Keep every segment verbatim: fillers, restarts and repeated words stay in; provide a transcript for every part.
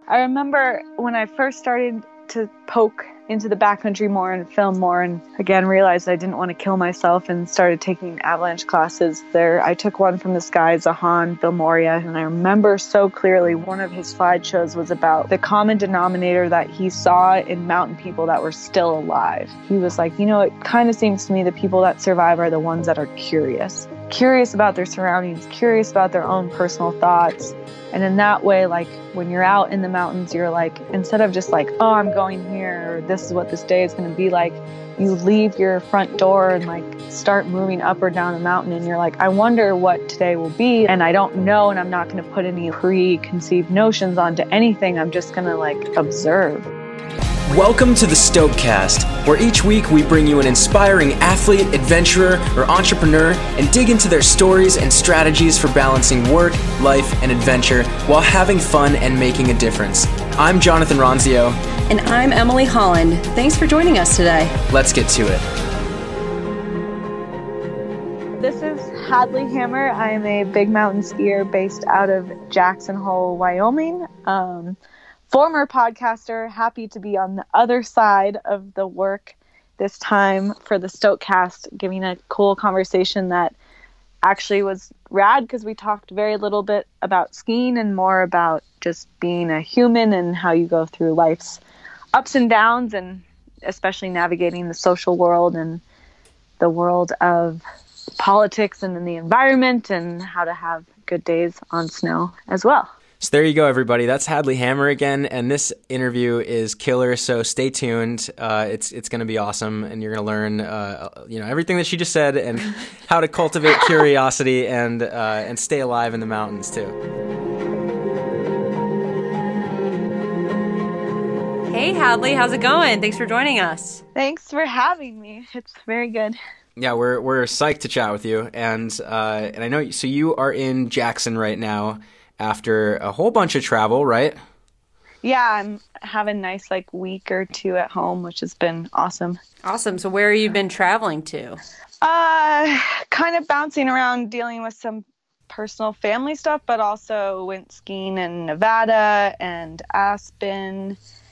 I remember when I first started to poke into the backcountry more and film more, and again realized I didn't want to kill myself and started taking avalanche classes there. I took one from this guy, Zahan Vilmoria, and I remember so clearly one of his slideshows was about the common denominator that he saw in mountain people that were still alive. He was like, you know, it kind of seems to me the people that survive are the ones that are curious. Curious about their surroundings, curious about their own personal thoughts. And in that way, like when you're out in the mountains, you're like, instead of just like, oh, I'm going here, or this is what this day is going to be like, you leave your front door and like start moving up or down the mountain. And you're like, I wonder what today will be. And I don't know. And I'm not going to put any preconceived notions onto anything. I'm just going to like observe. Welcome to the Stokecast, where each week we bring you an inspiring athlete, adventurer, or entrepreneur and dig into their stories and strategies for balancing work, life, and adventure while having fun and making a difference. I'm Jonathan Ronzio. And I'm Emily Holland. Thanks for joining us today. Let's get to it. This is Hadley Hammer. I am a big mountain skier based out of Jackson Hole, Wyoming. Um, Former podcaster, happy to be on the other side of the work this time for the Stokecast, giving a cool conversation that actually was rad because we talked very little bit about skiing and more about just being a human and how you go through life's ups and downs, and especially navigating the social world and the world of politics and in the environment, and how to have good days on snow as well. So there you go, everybody. That's Hadley Hammer again, and this interview is killer. So stay tuned. Uh, it's it's going to be awesome, and you're going to learn, uh, you know, everything that she just said, and how to cultivate curiosity and uh, and stay alive in the mountains too. Hey, Hadley, how's it going? Thanks for joining us. Thanks for having me. It's very good. Yeah, we're we're psyched to chat with you, and uh, and I know. So you are in Jackson right now, after a whole bunch of travel, right? Yeah, I'm having a nice like week or two at home, which has been awesome. Awesome. So where have you been traveling to? Uh, kind of bouncing around, dealing with some personal family stuff, but also went skiing in Nevada and Aspen,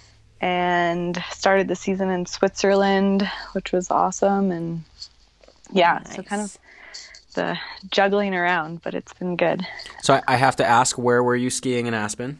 and started the season in Switzerland, which was awesome. And yeah, nice. So kind of the juggling around, but it's been good. So I, I have to ask, where were you skiing in Aspen?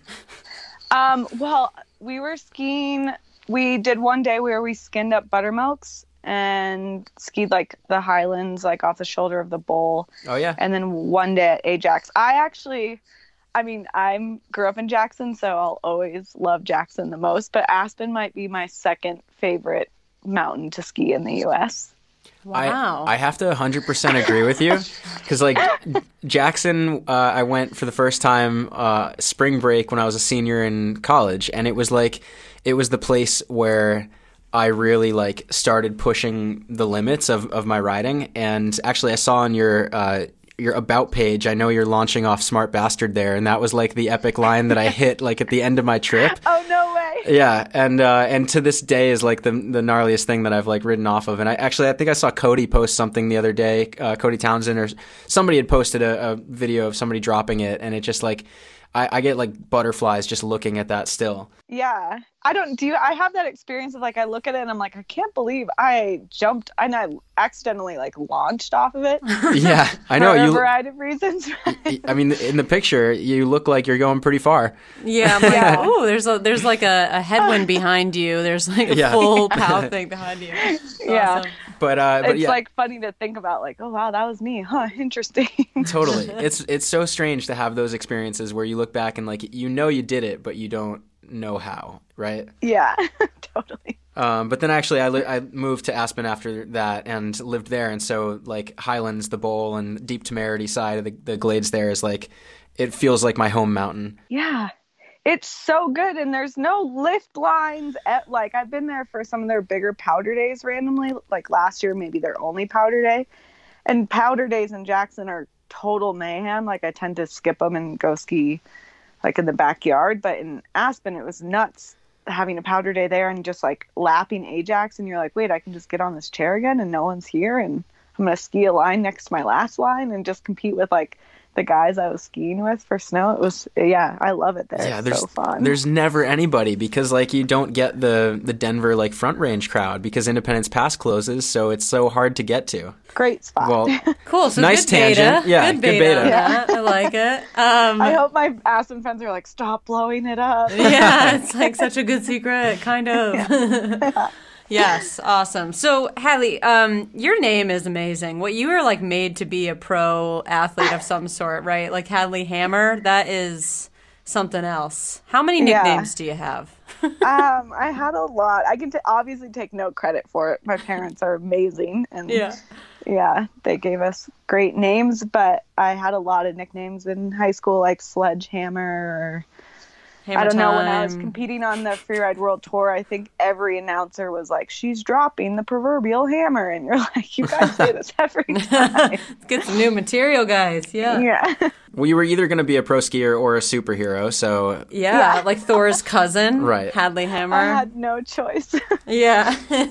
Um, well, we were skiing, we did one day where we skinned up buttermilks and skied like the highlands, like off the shoulder of the bowl. Oh yeah. And then one day at Ajax. I actually, I mean, I grew up in Jackson, so I'll always love Jackson the most, but Aspen might be my second favorite mountain to ski in the U S. Wow. I, I have to one hundred percent agree with you, because like Jackson, uh, I went for the first time uh, spring break when I was a senior in college, and it was like, it was the place where I really like started pushing the limits of, of my riding. And actually I saw on your uh, your about page, I know you're launching off Smart Bastard there, and that was like the epic line that I hit like at the end of my trip. Oh, no way. Yeah, and uh, and to this day is like the the gnarliest thing that I've like ridden off of. And I actually I think I saw Cody post something the other day, uh, Cody Townsend, or somebody had posted a, a video of somebody dropping it, and it just like I, I get like butterflies just looking at that still. Yeah. I don't do. I have that experience of like, I look at it and I'm like, I can't believe I jumped and I accidentally like launched off of it. Yeah, I know. For you, a variety of reasons. I mean, in the picture, you look like you're going pretty far. Yeah, I'm like, yeah. Oh, there's a, there's like a, a headwind behind you. There's like a yeah. full pow thing behind you. It's yeah. awesome. But, uh, but it's yeah. like funny to think about, like, oh wow, that was me, huh? Interesting. Totally. It's it's so strange to have those experiences where you look back and like you know you did it, but you don't know how, right? Yeah, totally. Um, but then actually I, li- I moved to Aspen after that and lived there, and so like Highlands, the Bowl, and Deep Temerity side of the, the Glades there is like, it feels like my home mountain. Yeah. It's so good, and there's no lift lines. At, like, I've been there for some of their bigger powder days randomly. Like, last year, maybe their only powder day. And powder days in Jackson are total mayhem. Like, I tend to skip them and go ski, like, in the backyard. But in Aspen, it was nuts having a powder day there and just, like, lapping Ajax. And you're like, wait, I can just get on this chair again and no one's here. And I'm going to ski a line next to my last line and just compete with, like, the guys I was skiing with for snow. It was, yeah, I love it there. Yeah, it's there's so fun. there's never anybody because like you don't get the the Denver like Front Range crowd because Independence Pass closes, so it's so hard to get to. Great spot. Well, Cool. So nice good tangent. beta. Yeah, good good beta. beta. on that. I like it. Um, I hope my Aspen fans are like, stop blowing it up. yeah, it's like such a good secret, kind of. Yes, awesome. So, Hadley, um, your name is amazing. What you were like made to be a pro athlete of some sort, right? Like Hadley Hammer, that is something else. How many Yeah. nicknames do you have? um, I had a lot. I can t- obviously take no credit for it. My parents are amazing, and Yeah. yeah, they gave us great names. But I had a lot of nicknames in high school, like Sledgehammer. Or Hammer I don't know. When I was time. competing on the Freeride World Tour, I think every announcer was like, "She's dropping the proverbial hammer," and you're like, "You guys say this every time." Let's get some new material, guys. Yeah. Yeah, yeah, Well, you were either going to be a pro skier or a superhero, so Yeah. like Thor's cousin, Right. Hadley Hammer. I had no choice. Yeah.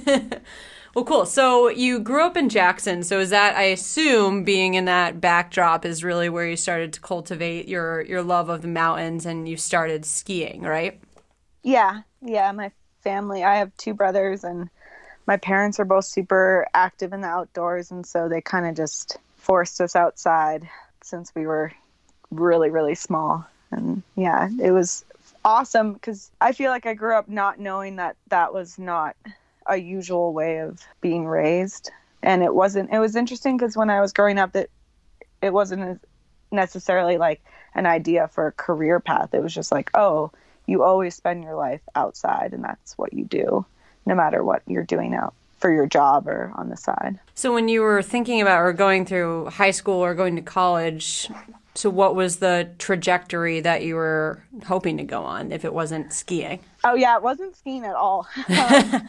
Well, cool. So you grew up in Jackson. So is that, I assume, being in that backdrop is really where you started to cultivate your, your love of the mountains and you started skiing, right? Yeah, yeah. My family, I have two brothers, and my parents are both super active in the outdoors, and so they kind of just forced us outside since we were really, really small. And yeah, it was awesome because I feel like I grew up not knowing that that was not a usual way of being raised. And it wasn't, it was interesting because when I was growing up, that it wasn't necessarily like an idea for a career path. It was just like, oh, you always spend your life outside and that's what you do, no matter what you're doing out for your job or on the side. So when you were thinking about or going through high school or going to college, so what was the trajectory that you were hoping to go on if it wasn't skiing? Oh yeah, it wasn't skiing at all. um,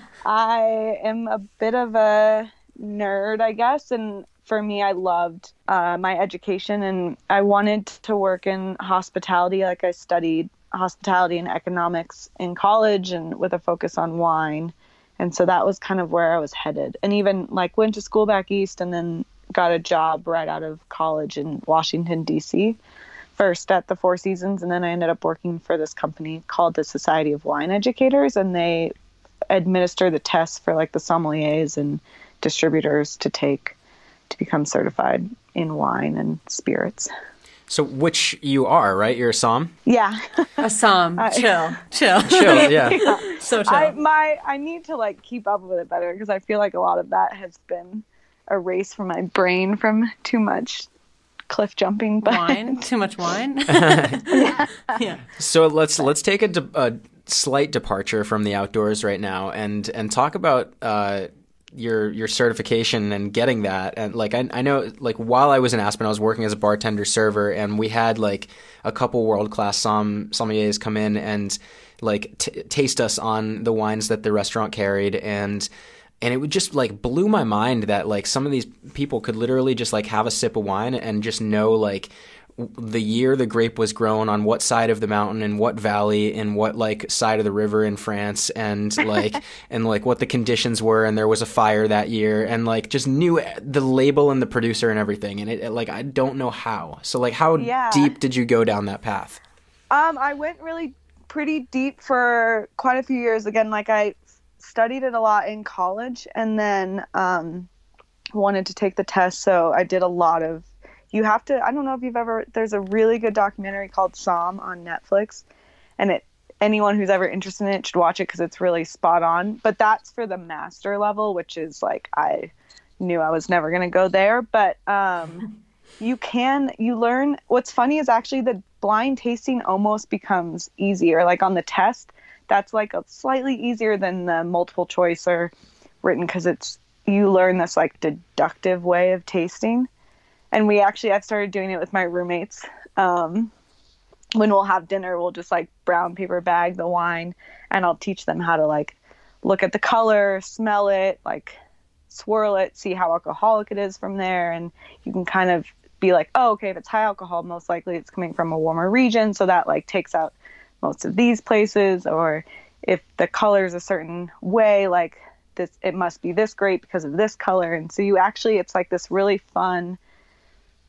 I am a bit of a nerd, I guess, and for me, I loved uh, my education, and I wanted to work in hospitality. Like I studied hospitality and economics in college, and with a focus on wine, and so that was kind of where I was headed. And even like went to school back east, and then got a job right out of college in Washington, D C, first at the Four Seasons, and then I ended up working for this company called the Society of Wine Educators, and they administer the tests for like the sommeliers and distributors to take to become certified in wine and spirits. so which you are, right? You're a Somm? Yeah. Assam, chill, chill, Chill, yeah. so chill. I my I need to like keep up with it better because I feel like a lot of that has been erased from my brain from too much cliff jumping. But Wine, too much wine. yeah. yeah. So let's let's take a, de- a slight departure from the outdoors right now and and talk about uh, your your certification and getting that. And like I I know like while I was in Aspen, I was working as a bartender server, and we had like a couple world class som sommeliers come in and like t- taste us on the wines that the restaurant carried, and and it would just like blew my mind that like some of these people could literally just like have a sip of wine and just know like the year the grape was grown on what side of the mountain and what valley and what like side of the river in France, and like and like what the conditions were, and there was a fire that year, and like just knew the label and the producer and everything. And it, it like I don't know how. So like how Yeah. deep did you go down that path? Um, I went really pretty deep for quite a few years. Again, like I studied it a lot in college, and then um, wanted to take the test. So I did a lot of, you have to, I don't know if you've ever, there's a really good documentary called Somm on Netflix, and it, anyone who's ever interested in it should watch it because it's really spot on. But that's for the master level, which is like, I knew I was never going to go there. But um, you can, you learn, what's funny is actually the blind tasting almost becomes easier. Like on the test, that's like a slightly easier than the multiple choice or written, because it's, you learn this like deductive way of tasting. And we actually, I've started doing it with my roommates. Um, when we'll have dinner, we'll just like brown paper bag the wine, and I'll teach them how to like look at the color, smell it, like swirl it, see how alcoholic it is from there. And you can kind of be like, oh, okay, if it's high alcohol, most likely it's coming from a warmer region. So that like takes out most of these places. Or if the color is a certain way, like this, it must be this grape because of this color. And so you actually, it's like this really fun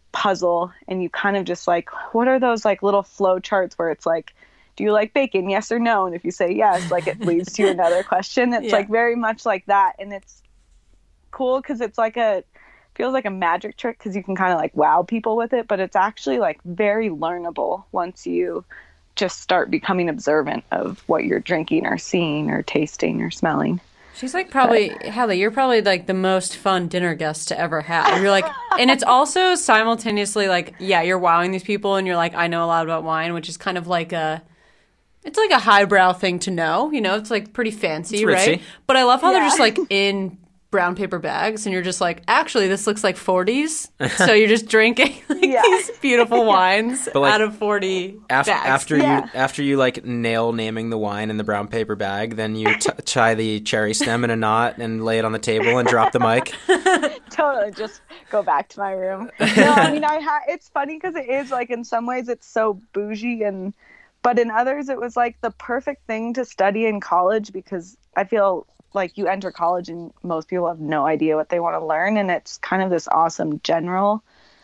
puzzle, and you kind of just like, what are those like little flow charts where it's like, do you like bacon? Yes or no? And if you say yes, like it leads to another question. It's yeah. like very much like that. And it's cool because it's like a, feels like a magic trick because you can kind of like wow people with it, but it's actually like very learnable once you just start becoming observant of what you're drinking or seeing or tasting or smelling. She's like probably, but, Hallie, you're probably like the most fun dinner guest to ever have. You're like, and it's also simultaneously like, yeah, you're wowing these people and you're like, I know a lot about wine, which is kind of like a, it's like a highbrow thing to know, you know, it's like pretty fancy, right? But I love how yeah. they're just like in brown paper bags and you're just like, actually, this looks like forties. So you're just drinking like yeah. these beautiful wines like, out of forty after, bags. After yeah. you after you like nail naming the wine in the brown paper bag, then you t- tie the cherry stem in a knot and lay it on the table and drop the mic. Totally, just go back to my room. No, I mean, I ha- it's funny because it is like in some ways it's so bougie and but in others, it was like the perfect thing to study in college because I feel like you enter college and most people have no idea what they want to learn. And it's kind of this awesome general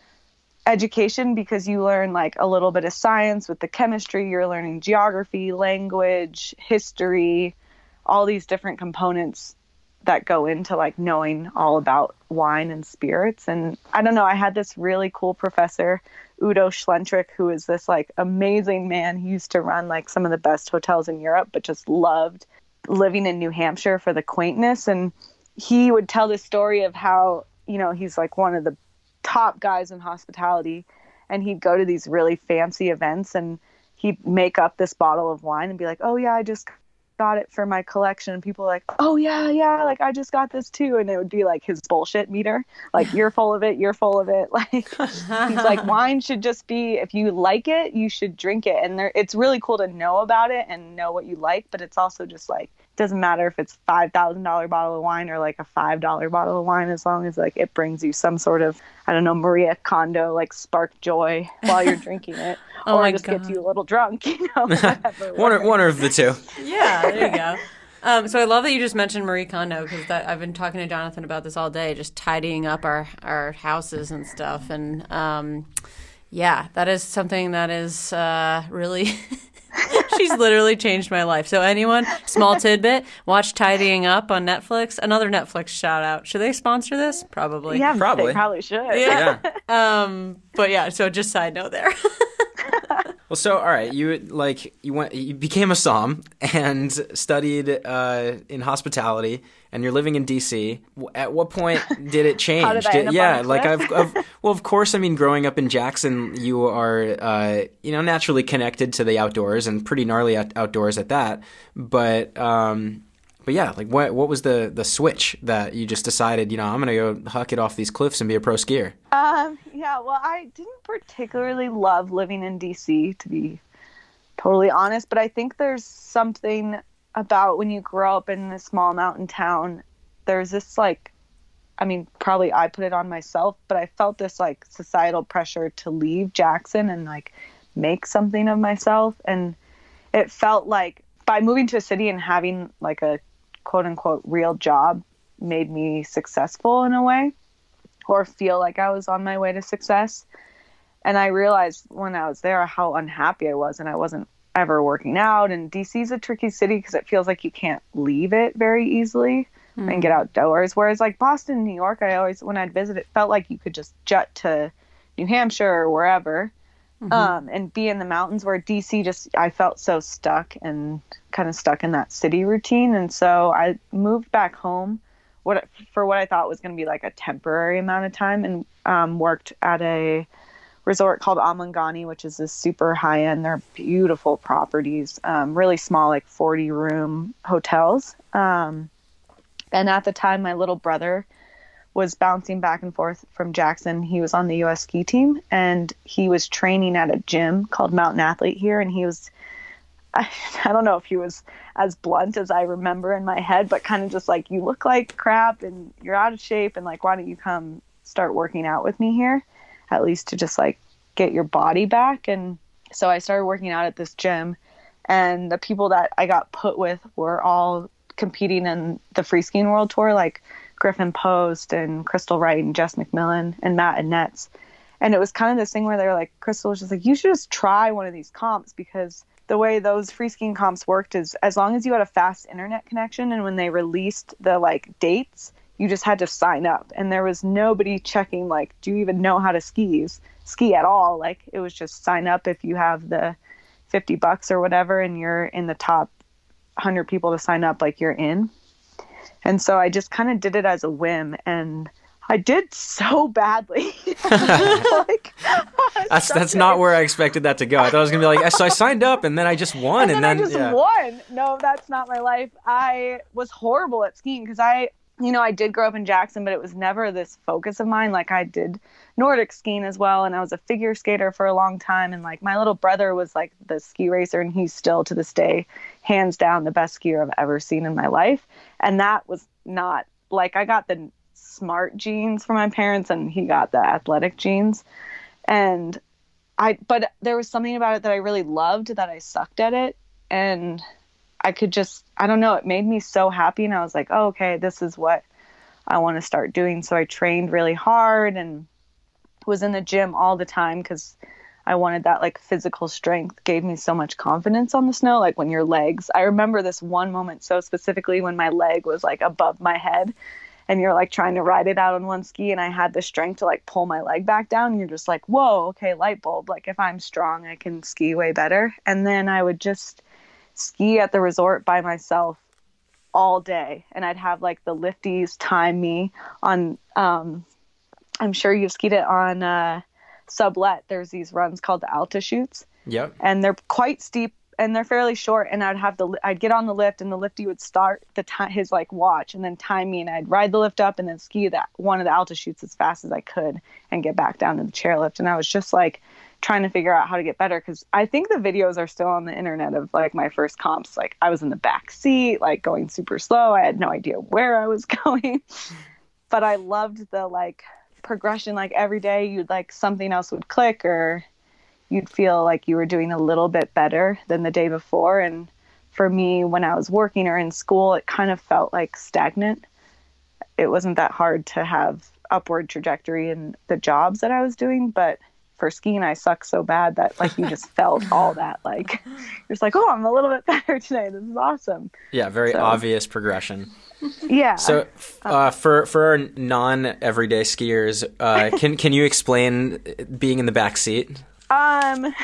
education because you learn like a little bit of science with the chemistry. You're learning geography, language, history, all these different components that go into like knowing all about wine and spirits. And I don't know, I had this really cool professor, Udo Schlentrick, who is this like amazing man. He used to run like some of the best hotels in Europe, but just loved living in New Hampshire for the quaintness. And he would tell this story of how, you know, he's like one of the top guys in hospitality and he'd go to these really fancy events and he'd make up this bottle of wine and be like, oh yeah, I just got it for my collection. And people are like, oh yeah, yeah, like I just got this too. And it would be like his bullshit meter. Like you're full of it, you're full of it. Like he's like, wine should just be, if you like it, you should drink it. And there, it's really cool to know about it and know what you like, but it's also just like, it doesn't matter if it's five thousand dollars bottle of wine or like a five dollars bottle of wine, as long as like it brings you some sort of, I don't know, Maria Kondo, like spark joy while you're drinking it. Oh or my just God. gets you a little drunk, you know, whatever. one, or, one of the two. Yeah, there you go. Um, so I love that you just mentioned Marie Kondo because that I've been talking to Jonathan about this all day, just tidying up our, our houses and stuff. And um, yeah, that is something that is uh, really... She's literally changed my life. So anyone, small tidbit, watch Tidying Up on Netflix. Another Netflix shout out. Should they sponsor this? Probably. Yeah, probably. They probably should. Yeah. yeah. Um, but yeah, so just side note there. Well, so all right, you like you went, you became a somm and studied uh, in hospitality, and you're living in D C. At what point did it change? How did I end up yeah, on a like cliff? I've, I've well, of course. I mean, growing up in Jackson, you are uh, you know naturally connected to the outdoors and pretty gnarly out- outdoors at that. But um, but yeah, like what what was the the switch that you just decided? You know, I'm gonna go huck it off these cliffs and be a pro skier. Um, yeah, well, I didn't particularly love living in D C, to be totally honest, but I think there's something about when you grow up in a small mountain town, there's this like, I mean, probably I put it on myself, but I felt this like societal pressure to leave Jackson and like make something of myself. And it felt like by moving to a city and having like a quote unquote real job made me successful in a way, or feel like I was on my way to success. And I realized when I was there how unhappy I was, and I wasn't ever working out. And D C is a tricky city because it feels like you can't leave it very easily mm. and get outdoors. Whereas like Boston, New York, I always, when I'd visit, it felt like you could just jet to New Hampshire or wherever mm-hmm. um, and be in the mountains, where D C just, I felt so stuck and kind of stuck in that city routine. And so I moved back home what for what I thought was going to be like a temporary amount of time, and um, worked at a resort called Amangani, which is this super high end. They're beautiful properties, um, really small, like forty room hotels. Um, and at the time, my little brother was bouncing back and forth from Jackson. He was on the U S ski team, and he was training at a gym called Mountain Athlete here. And he was, I, I don't know if he was as blunt as I remember in my head, but kind of just like, you look like crap and you're out of shape, and like, why don't you come start working out with me here, at least to just like get your body back. And so I started working out at this gym, and the people that I got put with were all competing in the free skiing world tour, like Griffin Post and Crystal Wright and Jess McMillan and Matt and Nets. And it was kind of this thing where they were like, Crystal was just like, you should just try one of these comps, because the way those free skiing comps worked is as long as you had a fast internet connection, and when they released the like dates, you just had to sign up, and there was nobody checking like, do you even know how to skis ski at all? Like, it was just sign up if you have the fifty bucks or whatever, and you're in the top one hundred people to sign up, like you're in. And so I just kind of did it as a whim, and I did so badly. like, that's that's not where I expected that to go. I thought it was gonna be like, so I signed up and then I just won, and, and then, then I just yeah. won. No, that's not my life. I was horrible at skiing because I, you know, I did grow up in Jackson, but it was never this focus of mine. Like, I did Nordic skiing as well, and I was a figure skater for a long time. And like, my little brother was like the ski racer, and he's still to this day, hands down, the best skier I've ever seen in my life. And that was not like, I got the smart genes from my parents, and he got the athletic genes. And I, but there was something about it that I really loved, that I sucked at it. And I could just, I don't know, it made me so happy. And I was like, oh, okay, this is what I want to start doing. So I trained really hard and was in the gym all the time, because I wanted that like physical strength. Gave me so much confidence on the snow. Like, when your legs, I remember this one moment so specifically when my leg was like above my head, and you're like trying to ride it out on one ski, and I had the strength to like pull my leg back down, and you're just like, whoa, okay, light bulb. Like, if I'm strong, I can ski way better. And then I would just ski at the resort by myself all day, and I'd have like the lifties time me on, um, I'm sure you've skied it on uh, Sublet. There's these runs called the Alta Chutes. Yep. And they're quite steep, and they're fairly short, and I'd have the, I'd get on the lift, and the lifty would start the time, his like watch, and then time me, and I'd ride the lift up and then ski that one of the Alta Chutes as fast as I could and get back down to the chairlift. And I was just like trying to figure out how to get better, because I think the videos are still on the internet of like my first comps. Like, I was in the back seat, like going super slow. I had no idea where I was going, but I loved the like progression. Like, every day you'd like, something else would click, or you'd feel like you were doing a little bit better than the day before. And for me, when I was working or in school, it kind of felt like stagnant. It wasn't that hard to have upward trajectory in the jobs that I was doing, but for skiing, I suck so bad that like you just felt all that. Like, you're just like, oh, I'm a little bit better today. This is awesome. Yeah, very so, obvious progression. Yeah. So, uh, for for our non-everyday skiers, uh, can can you explain being in the back seat? Um,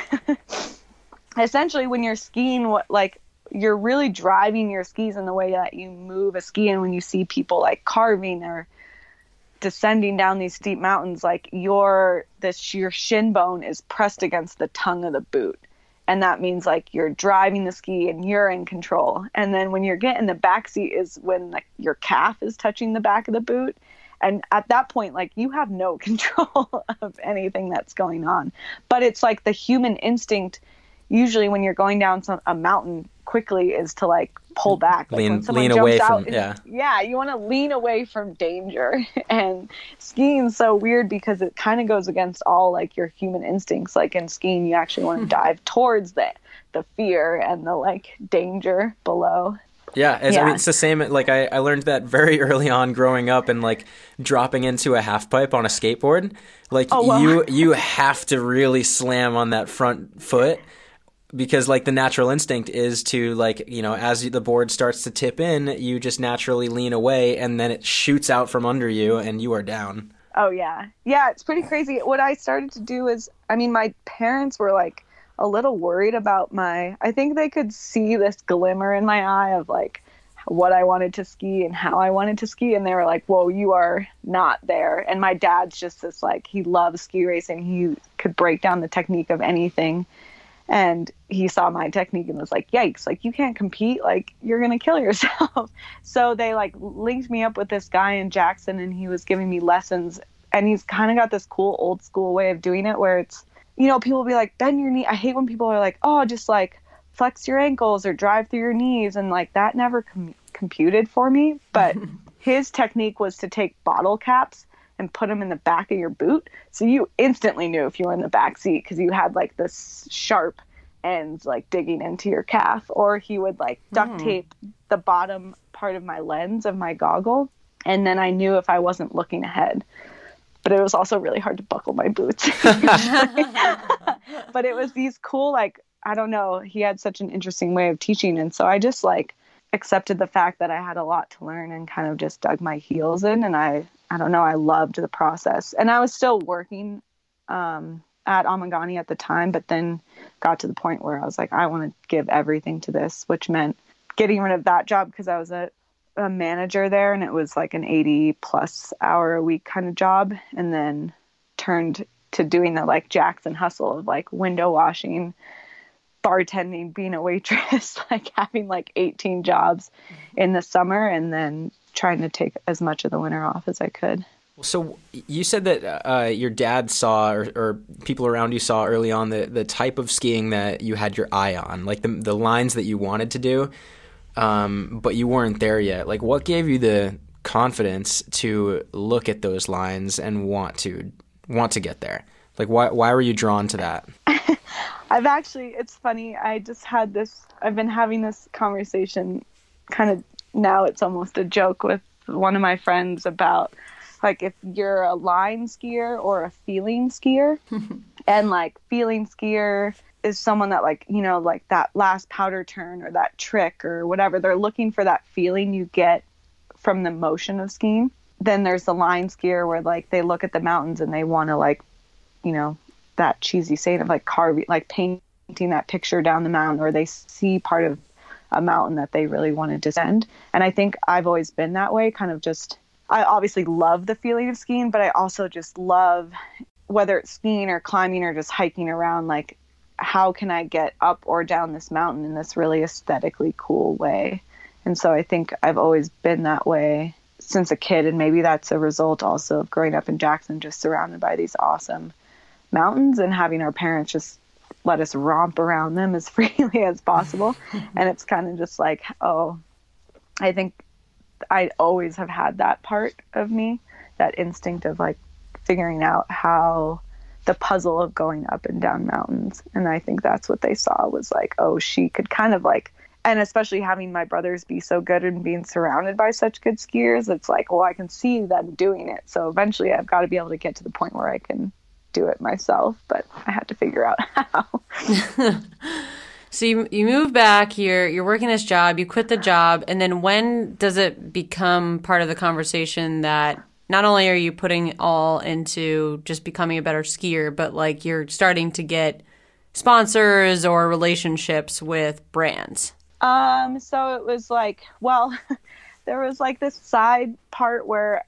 essentially, when you're skiing, what like you're really driving your skis in the way that you move a ski. And when you see people like carving or descending down these steep mountains, like your this your shin bone is pressed against the tongue of the boot, and that means like you're driving the ski and you're in control. And then when you're getting the back seat is when like your calf is touching the back of the boot. And at that point, like, you have no control of anything that's going on. But it's like the human instinct, usually when you're going down some, a mountain quickly, is to like pull back. Like, lean when someone lean jumps away out from, and, yeah. Yeah, you want to lean away from danger. And skiing's so weird because it kind of goes against all like your human instincts. Like, in skiing, you actually want to dive towards the, the fear and the like danger below. Yeah, it's, yeah. I mean, it's the same. Like, I, I learned that very early on growing up, and like dropping into a half pipe on a skateboard. Like, oh, well. you you have to really slam on that front foot, because like the natural instinct is to, like, you know, as the board starts to tip in, you just naturally lean away, and then it shoots out from under you, and you are down. Oh yeah, yeah, it's pretty crazy. What I started to do is, I mean, my parents were like a little worried about my, I think they could see this glimmer in my eye of like what I wanted to ski and how I wanted to ski. And they were like, whoa, you are not there. And my dad's just this, like, he loves ski racing. He could break down the technique of anything. And he saw my technique and was like, yikes, like, you can't compete. Like, you're going to kill yourself. So they like linked me up with this guy in Jackson, and he was giving me lessons. And he's kind of got this cool old school way of doing it where it's, you know, people will be like, bend your knee. I hate when people are like, oh, just like flex your ankles or drive through your knees. And like, that never com- computed for me. But his technique was to take bottle caps and put them in the back of your boot. So you instantly knew if you were in the back seat, because you had like this sharp ends like digging into your calf. Or he would like duct tape mm. the bottom part of my lens of my goggle. And then I knew if I wasn't looking ahead. but it was also really hard to buckle my boots. But it was these cool, like, I don't know, he had such an interesting way of teaching. And so I just like accepted the fact that I had a lot to learn and kind of just dug my heels in. And I, I don't know, I loved the process. And I was still working um, at Amangani at the time, but then got to the point where I was like, I want to give everything to this, which meant getting rid of that job because I was a, a manager there, and it was like an eighty plus hour a week kind of job, and then turned to doing the like Jackson hustle of like window washing, bartending, being a waitress, like having like eighteen jobs in the summer, and then trying to take as much of the winter off as I could. So you said that uh, your dad saw, or, or people around you saw early on, the, the type of skiing that you had your eye on, like the the lines that you wanted to do, um, but you weren't there yet. Like, what gave you the confidence to look at those lines and want to want to get there? Like, why why were you drawn to that? I've actually, it's funny, I just had this, I've been having this conversation kind of, now it's almost a joke with one of my friends about, like, if you're a line skier or a feeling skier. And like feeling skier is someone that, like, you know, like that last powder turn or that trick or whatever, they're looking for that feeling you get from the motion of skiing. Then there's the line skier where like they look at the mountains and they want to, like, you know, that cheesy saying of like carving, like painting that picture down the mountain, or they see part of a mountain that they really want to descend. And I think I've always been that way, kind of just, I obviously love the feeling of skiing, but I also just love, whether it's skiing or climbing or just hiking around, like, how can I get up or down this mountain in this really aesthetically cool way? And so I think I've always been that way since a kid. And maybe that's a result also of growing up in Jackson, just surrounded by these awesome mountains and having our parents just let us romp around them as freely as possible. And it's kind of just like, oh, I think I always have had that part of me, that instinct of like figuring out how the puzzle of going up and down mountains. And I think that's what they saw, was like, oh, she could kind of like, and especially having my brothers be so good and being surrounded by such good skiers, it's like, well, I can see them doing it. So eventually I've got to be able to get to the point where I can do it myself, but I had to figure out how. So you you move back here, you're working this job, you quit the job, and then when does it become part of the conversation that not only are you putting all into just becoming a better skier, but like you're starting to get sponsors or relationships with brands? Um, so it was like, well, there was like this side part where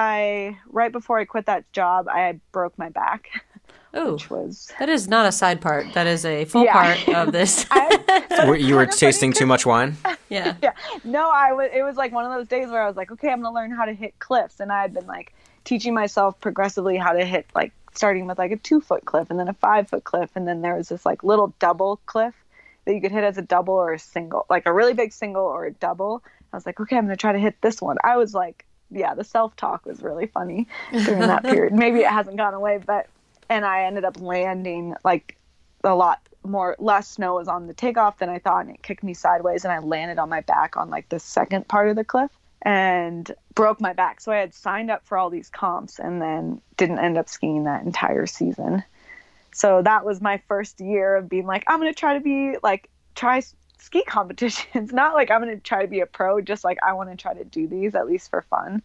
I, right before I quit that job, I broke my back. Ooh, which was, that is not a side part. That is a full yeah. part of this. I, Were- you were tasting too much wine? Yeah. Yeah. No, I was, it was like one of those days where I was like, okay, I'm going to learn how to hit cliffs. And I had been like teaching myself progressively how to hit, like starting with like a two foot cliff and then a five foot cliff. And then there was this like little double cliff that you could hit as a double or a single, like a really big single or a double. I was like, okay, I'm going to try to hit this one. I was like, yeah, the self-talk was really funny during that period. Maybe it hasn't gone away, but, and I ended up landing like a lot more, less snow was on the takeoff than I thought, and it kicked me sideways, and I landed on my back on like the second part of the cliff and broke my back. So I had signed up for all these comps and then didn't end up skiing that entire season. So that was my first year of being like, I'm going to try to be like, try ski competitions, not like I'm going to try to be a pro, just like I want to try to do these at least for fun.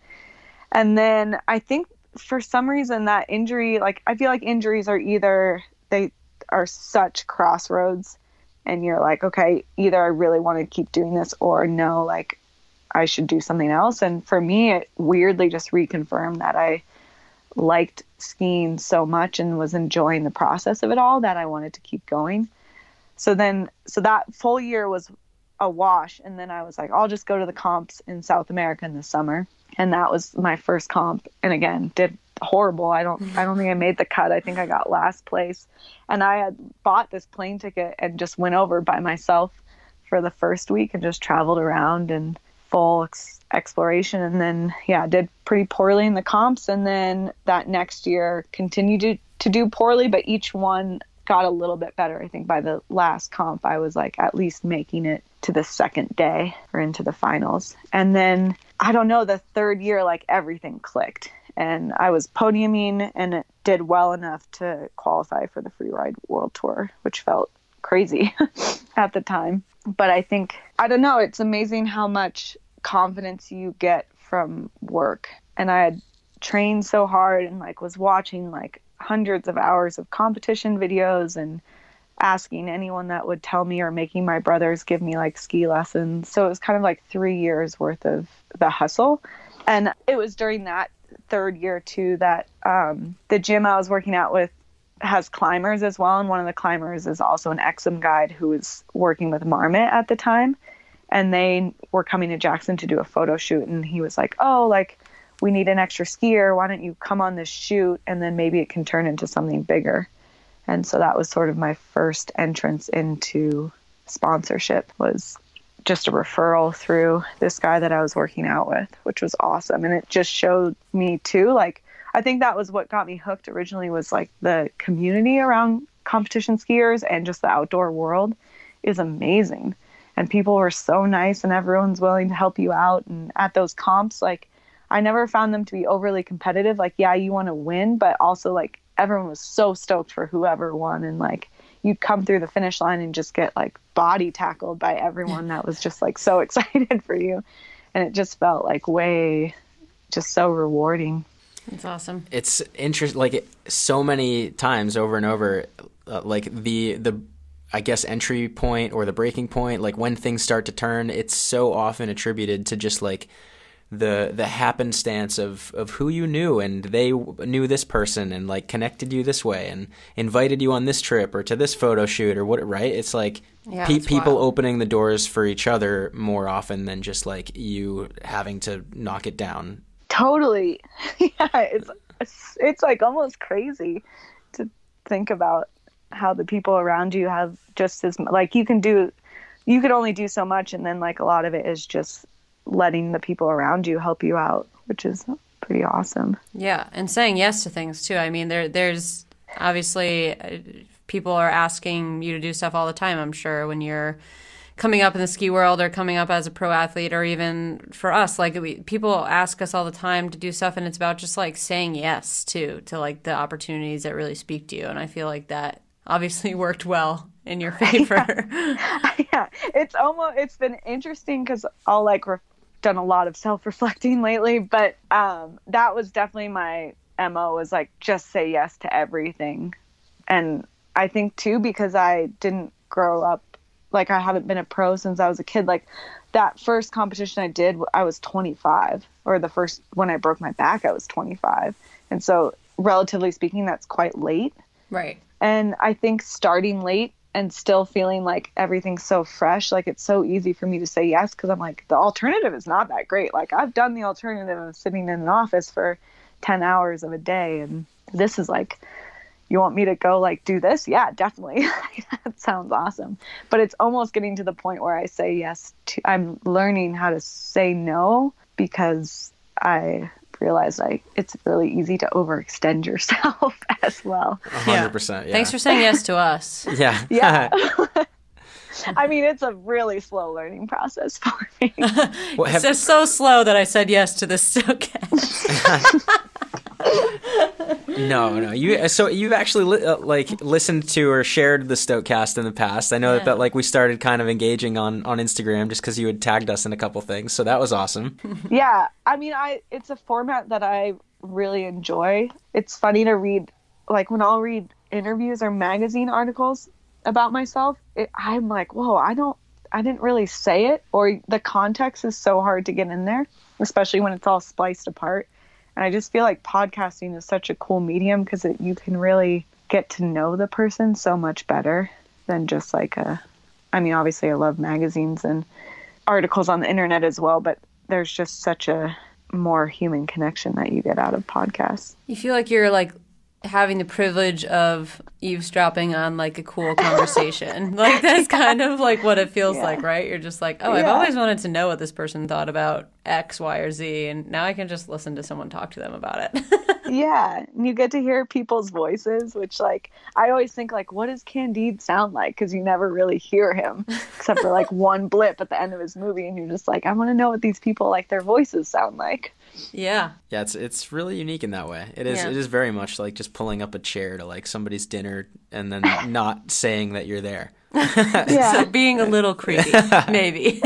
And then I think for some reason that injury, like I feel like injuries are either, they are such crossroads and you're like, okay, either I really want to keep doing this or no, like I should do something else. And for me, it weirdly just reconfirmed that I liked skiing so much and was enjoying the process of it all that I wanted to keep going. So then, so that full year was a wash. And then I was like, I'll just go to the comps in South America in the summer. And that was my first comp. And again, did horrible. I don't, I don't think I made the cut. I think I got last place. And I had bought this plane ticket and just went over by myself for the first week and just traveled around and full ex- exploration. And then, yeah, did pretty poorly in the comps. And then that next year continued to, to do poorly, but each one got a little bit better. I think by the last comp, I was like at least making it to the second day or into the finals. And then I don't know, the third year, like everything clicked. and I was podiuming and it did well enough to qualify for the Freeride World Tour, which felt crazy at the time. But I think, I don't know, it's amazing how much confidence you get from work. And I had trained so hard and like was watching like hundreds of hours of competition videos and asking anyone that would tell me, or making my brothers give me like ski lessons. So it was kind of like three years worth of the hustle. And it was during that third year too that um, the gym I was working out with has climbers as well. And one of the climbers is also an Exum guide who was working with Marmot at the time. And they were coming to Jackson to do a photo shoot. And he was like, oh, like, we need an extra skier. Why don't you come on this shoot? And then maybe it can turn into something bigger. And so that was sort of my first entrance into sponsorship, was just a referral through this guy that I was working out with, which was awesome. And it just showed me too, like, I think that was what got me hooked originally, was like the community around competition skiers and just the outdoor world is amazing. And people were so nice and everyone's willing to help you out. And at those comps, like, I never found them to be overly competitive. Like, yeah, you want to win, but also like everyone was so stoked for whoever won. And like, you'd come through the finish line and just get like body tackled by everyone that was just like so excited for you. And it just felt like way, just so rewarding. That's awesome. It's interesting, like so many times over and over, uh, like the, the, I guess, entry point or the breaking point, like when things start to turn, it's so often attributed to just like the the happenstance of, of who you knew, and they knew this person and like connected you this way and invited you on this trip or to this photo shoot or what, right? It's like yeah, pe- people wild. Opening the doors for each other more often than just like you having to knock it down. Totally. Yeah, it's, it's it's like almost crazy to think about how the people around you have just as, like, you can do, you could only do so much, and then like a lot of it is just letting the people around you help you out, which is pretty awesome. Yeah, and saying yes to things too. I mean, there there's obviously uh, people are asking you to do stuff all the time, I'm sure, when you're coming up in the ski world or coming up as a pro athlete, or even for us, like we, people ask us all the time to do stuff, and it's about just like saying yes to to like the opportunities that really speak to you. And I feel like that obviously worked well in your favor. Yeah, yeah. It's almost, it's been interesting because I'll like re- done a lot of self-reflecting lately, but um, that was definitely my M O, was like, just say yes to everything. And I think too, because I didn't grow up, like I haven't been a pro since I was a kid. Like that first competition I did, I was twenty-five, or the first, when I broke my back, I was twenty-five. And so relatively speaking, that's quite late. Right. And I think starting late and still feeling like everything's so fresh, like it's so easy for me to say yes, because I'm like, the alternative is not that great. Like I've done the alternative of sitting in an office for ten hours of a day, and this is like, you want me to go like do this? Yeah, definitely. That sounds awesome. But it's almost getting to the point where I say yes to, I'm learning how to say no, because I realize like it's really easy to overextend yourself as well. A hundred percent. Yeah. Thanks for saying yes to us. Yeah. Yeah. I mean, it's a really slow learning process for me. Well, have... It's just so slow that I said yes to this Stokecast. No, no. You so you've actually li- uh, like listened to or shared the Stokecast in the past. I know yeah. that, that like we started kind of engaging on, on Instagram just because you had tagged us in a couple things, so that was awesome. Yeah, I mean, I it's a format that I really enjoy. It's funny to read, like when I'll read interviews or magazine articles about myself, it, I'm like, whoa, I don't, I didn't really say it, or the context is so hard to get in there, especially when it's all spliced apart. And I just feel like podcasting is such a cool medium because you can really get to know the person so much better than just like a, I mean, obviously I love magazines and articles on the internet as well, but there's just such a more human connection that you get out of podcasts. You feel like you're like having the privilege of eavesdropping on like a cool conversation. Like that's kind of like what it feels yeah. like, right? You're just like, oh, yeah. I've always wanted to know what this person thought about X, Y, or Z, and now I can just listen to someone talk to them about it. Yeah, and you get to hear people's voices, which, like, I always think, like, what does Candide sound like? Because you never really hear him, except for, like, one blip at the end of his movie, and you're just like, I want to know what these people, like, their voices sound like. Yeah. Yeah, it's it's really unique in that way. It is Yeah. it is very much like just pulling up a chair to, like, somebody's dinner and then not saying that you're there. Yeah. So being a little creepy, maybe.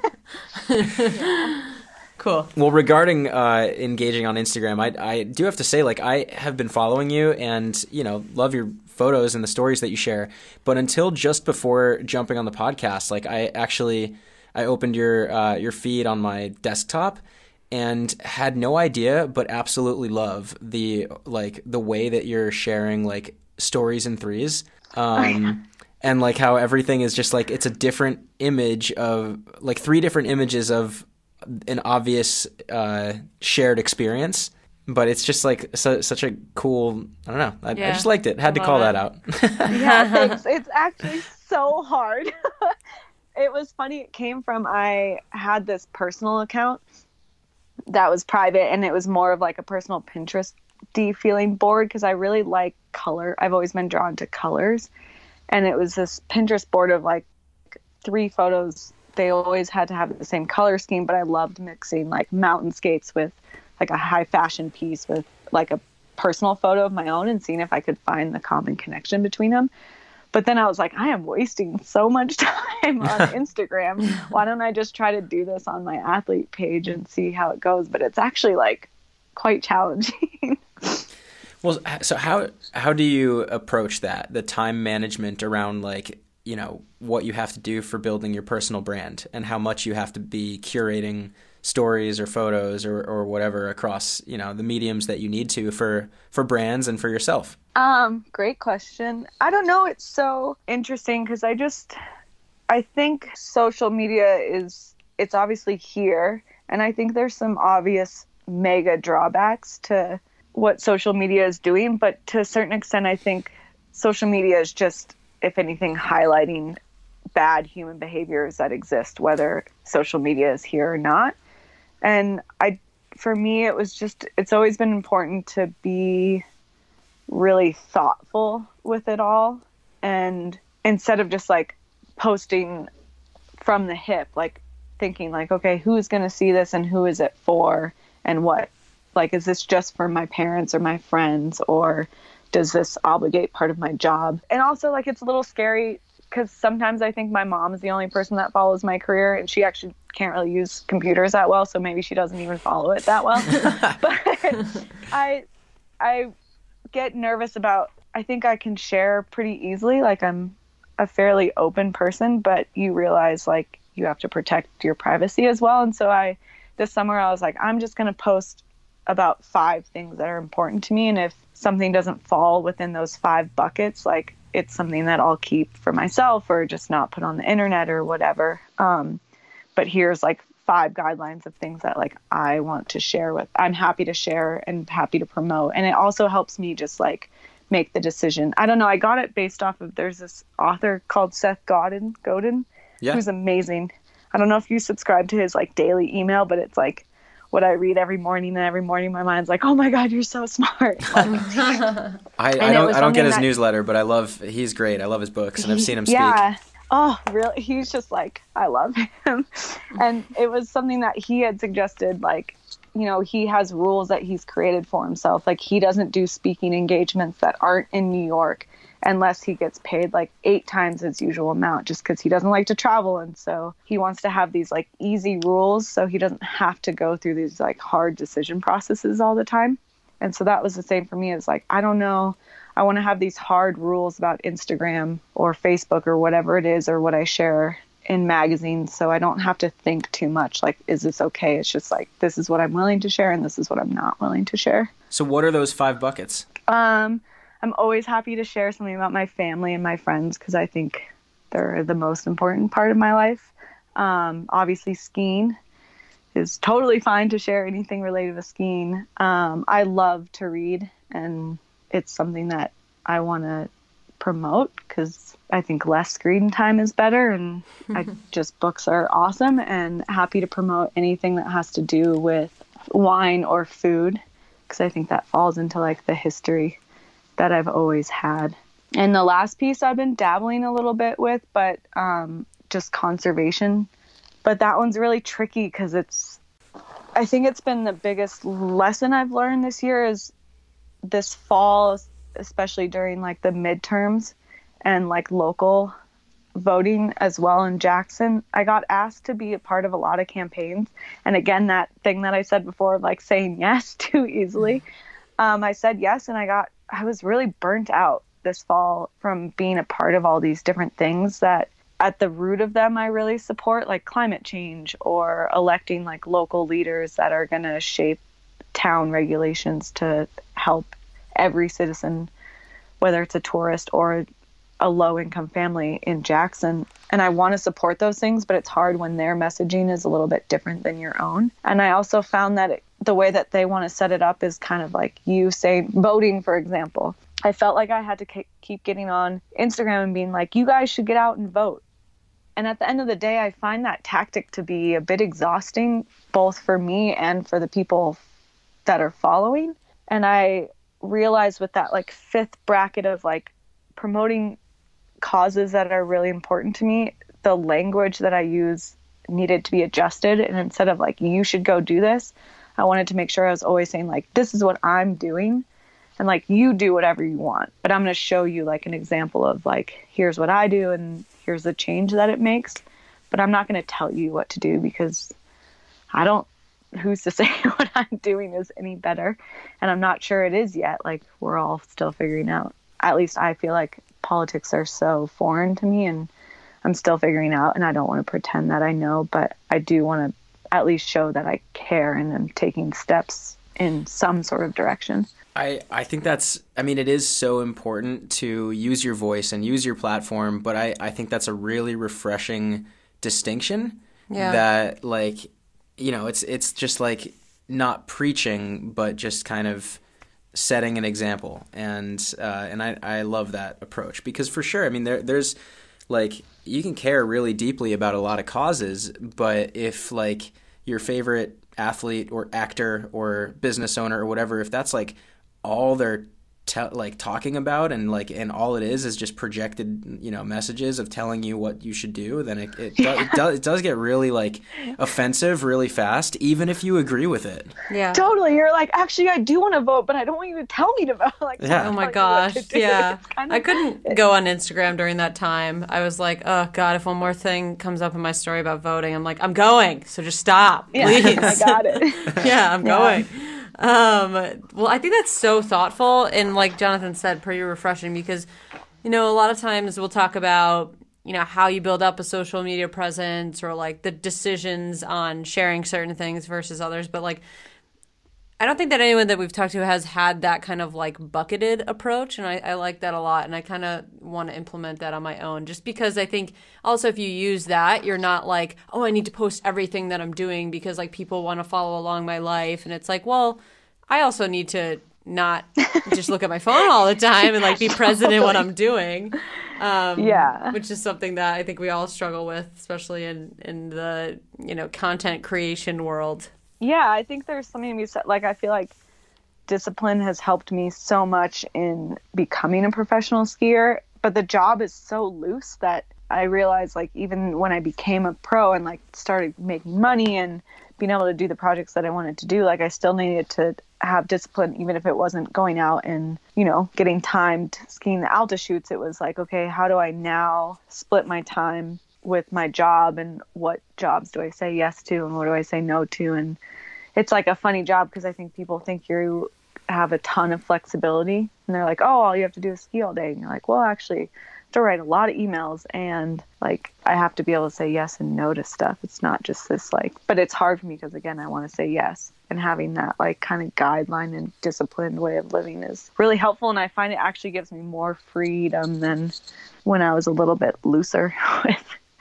Cool. Well, regarding uh, engaging on Instagram, I, I do have to say, like, I have been following you and, you know, love your photos and the stories that you share. But until just before jumping on the podcast, like, I actually, I opened your uh, your feed on my desktop and had no idea, but absolutely love the, like, the way that you're sharing, like, stories in threes. Um, and, like, how everything is just, like, it's a different image of, like, three different images of an obvious uh, shared experience, but it's just like su- such a cool, I don't know, I, Yeah, I just liked it. Had to love call it. that out. Yeah, thanks. It's actually so hard. It was funny. It came from, I had this personal account that was private, and it was more of like a personal Pinterest-y feeling board because I really like color. I've always been drawn to colors. And it was this Pinterest board of like three photos. They always had to have the same color scheme, but I loved mixing like mountain skates with like a high fashion piece with like a personal photo of my own and seeing if I could find the common connection between them. But then I was like, I am wasting so much time on Instagram. Why don't I just try to do this on my athlete page and see how it goes? But it's actually like quite challenging. Well, so how how do you approach that? The time management around, like, you know, what you have to do for building your personal brand and how much you have to be curating stories or photos or, or whatever across, you know, the mediums that you need to for, for brands and for yourself. Um, great question. I don't know. It's so interesting because I just, I think social media is, it's obviously here. And I think there's some obvious mega drawbacks to what social media is doing. But to a certain extent, I think social media is just, if anything, highlighting bad human behaviors that exist, whether social media is here or not. And I, for me, it was just, it's always been important to be really thoughtful with it all. And instead of just like posting from the hip, like thinking like, okay, who's going to see this and who is it for and what? Like, is this just for my parents or my friends, or does this obligate part of my job? And also, like, it's a little scary because sometimes I think my mom is the only person that follows my career, and she actually can't really use computers that well, so maybe she doesn't even follow it that well. But I, I get nervous about, I think I can share pretty easily. Like, I'm a fairly open person, but you realize, like, you have to protect your privacy as well. And so I, this summer, I was like, I'm just going to post about five things that are important to me. And if something doesn't fall within those five buckets, like, it's something that I'll keep for myself or just not put on the internet or whatever. Um, but here's like five guidelines of things that like I want to share with, I'm happy to share and happy to promote. And it also helps me just like make the decision. I don't know. I got it based off of, there's this author called Seth Godin, Godin, Yeah. who's amazing. I don't know if you subscribe to his like daily email, but it's like what I read every morning, and every morning my mind's like, oh my God, you're so smart. Like, I, I it don't was I don't get something his that- newsletter, but I love, he's great. I love his books and I've seen him speak. Yeah. Oh, really? He's just like, I love him. And it was something that he had suggested, like, you know, he has rules that he's created for himself. Like, he doesn't do speaking engagements that aren't in New York unless he gets paid like eight times his usual amount, just because he doesn't like to travel. And so he wants to have these like easy rules so he doesn't have to go through these like hard decision processes all the time. And so that was the same for me. It's like, I don't know. I want to have these hard rules about Instagram or Facebook or whatever it is, or what I share in magazines, so I don't have to think too much. Like, is this okay? It's just like, this is what I'm willing to share and this is what I'm not willing to share. So what are those five buckets? Um, I'm always happy to share something about my family and my friends because I think they're the most important part of my life. Um, obviously, skiing is totally fine to share anything related to skiing. Um, I love to read, and it's something that I want to promote because I think less screen time is better, and I just books are awesome, and happy to promote anything that has to do with wine or food. because I think that falls into like the history that I've always had. And the last piece I've been dabbling a little bit with, but um, just conservation. But that one's really tricky because it's, I think it's been the biggest lesson I've learned this year is this fall, especially during like the midterms and like local voting as well in Jackson. I got asked to be a part of a lot of campaigns. And again, that thing that I said before, like saying yes too easily. Um, I said yes, and I got, I was really burnt out this fall from being a part of all these different things that at the root of them I really support, like climate change or electing like local leaders that are going to shape town regulations to help every citizen, whether it's a tourist or a low-income family in Jackson. And I want to support those things, but it's hard when their messaging is a little bit different than your own. And I also found that it, the way that they want to set it up is kind of like you saying, voting, for example. I felt like I had to k- keep getting on Instagram and being like, you guys should get out and vote. And at the end of the day, I find that tactic to be a bit exhausting, both for me and for the people that are following. And I realized with that like fifth bracket of like promoting causes that are really important to me, the language that I use needed to be adjusted. And instead of like, you should go do this, I wanted to make sure I was always saying like, this is what I'm doing. And like, you do whatever you want, but I'm going to show you like an example of like, here's what I do and here's the change that it makes. But I'm not going to tell you what to do because I don't, who's to say what I'm doing is any better. And I'm not sure it is yet. Like, we're all still figuring out. At least I feel like politics are so foreign to me and I'm still figuring out, and I don't want to pretend that I know, but I do want to at least show that I care and I'm taking steps in some sort of direction. I, I think that's, I mean, it is so important to use your voice and use your platform, but I, I think that's a really refreshing distinction. Yeah. That, like, you know, it's it's just like not preaching, but just kind of setting an example. And uh, and I, I love that approach because for sure, I mean, there there's like, you can care really deeply about a lot of causes, but if like your favorite athlete or actor or business owner or whatever, if that's like all they're te- like talking about and like and all it is is just projected, you know, messages of telling you what you should do, then it it, do- it, does, it does get really like offensive really fast, even if you agree with it. Yeah, totally. You're like, actually, I do want to vote, but I don't want you to tell me to vote. Like, yeah. Oh my gosh, yeah. Kind of... I couldn't go on Instagram during that time. I was like, oh god, if one more thing comes up in my story about voting, I'm like, I'm going, so just stop, yeah, please. I got it. Yeah, I'm yeah. going. Um, well, I think that's so thoughtful and, like Jonathan said, pretty refreshing because, you know, a lot of times we'll talk about, you know, how you build up a social media presence or like the decisions on sharing certain things versus others. But like, I don't think that anyone that we've talked to has had that kind of like bucketed approach. And I, I like that a lot. And I kind of want to implement that on my own just because I think also if you use that, you're not like, oh, I need to post everything that I'm doing because like people want to follow along my life. And it's like, well, I also need to not just look at my phone all the time and like be present in what I'm doing. Um, yeah. Which is something that I think we all struggle with, especially in, in the, you know, content creation world. Yeah, I think there's something to be said. Like, I feel like discipline has helped me so much in becoming a professional skier, but the job is so loose that I realized, like, even when I became a pro and, like, started making money and being able to do the projects that I wanted to do, like, I still needed to have discipline, even if it wasn't going out and, you know, getting timed skiing the alta shoots. It was like, okay, how do I now split my time with my job and what jobs do I say yes to and what do I say no to? And it's like a funny job because I think people think you have a ton of flexibility and they're like, oh, all you have to do is ski all day. And you're like, well, actually, I have to write a lot of emails and like I have to be able to say yes and no to stuff. It's not just this like, but it's hard for me because again, I want to say yes, and having that like kind of guideline and disciplined way of living is really helpful. And I find it actually gives me more freedom than when I was a little bit looser with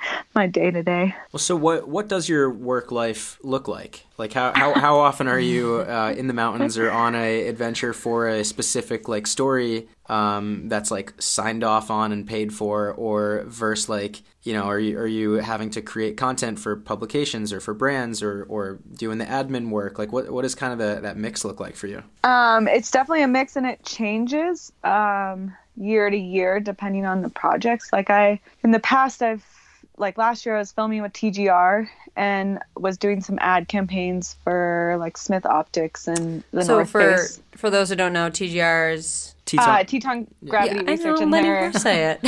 my day to day. Well, so what what does your work life look like? Like how how, how often are you uh, in the mountains or on a adventure for a specific like story um, that's like signed off on and paid for, or versus like, you know, are you are you having to create content for publications or for brands, or or doing the admin work? Like what what does kind of the, that mix look like for you? Um, it's definitely a mix, and it changes um, year to year depending on the projects. Like I in the past I've like last year I was filming with T G R and was doing some ad campaigns for like Smith Optics and the so North for Face. for those who don't know, T G R is Teton, uh, Teton Gravity yeah, Research. I know, and letting they're her say it.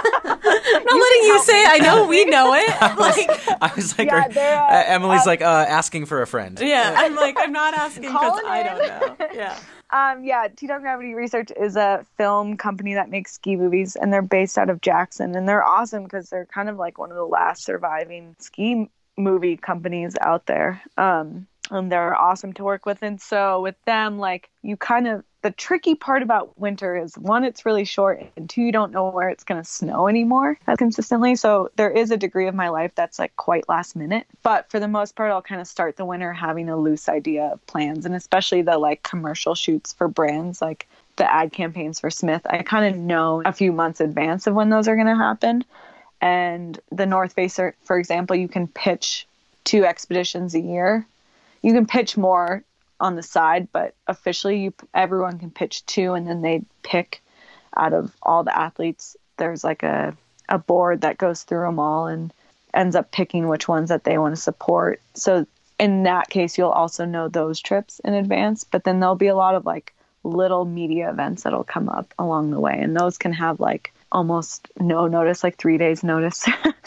I'm not letting you say it. I know we know it. I was Like, I was like, Yeah, are- they're, uh, uh, Emily's uh, like uh, asking for a friend. yeah, I'm like, I'm not asking because Calling I in. don't know. Yeah. Um, yeah, Teton Gravity Research is a film company that makes ski movies, and they're based out of Jackson, and they're awesome because they're kind of like one of the last surviving ski movie companies out there. Um, and they're awesome to work with. And so with them, like you kind of, the tricky part about winter is one, it's really short, and two, you don't know where it's going to snow anymore as consistently. So there is a degree of my life that's like quite last minute, but for the most part, I'll kind of start the winter having a loose idea of plans, and especially the like commercial shoots for brands, like the ad campaigns for Smith. I kind of know a few months advance of when those are going to happen. And the North Face, for example, you can pitch two expeditions a year. You can pitch more on the side, but officially you everyone can pitch two, and then they pick out of all the athletes. There's like a, a board that goes through them all and ends up picking which ones that they want to support. So in that case, you'll also know those trips in advance, but then there'll be a lot of like little media events that'll come up along the way, and those can have like almost no notice, like three days notice.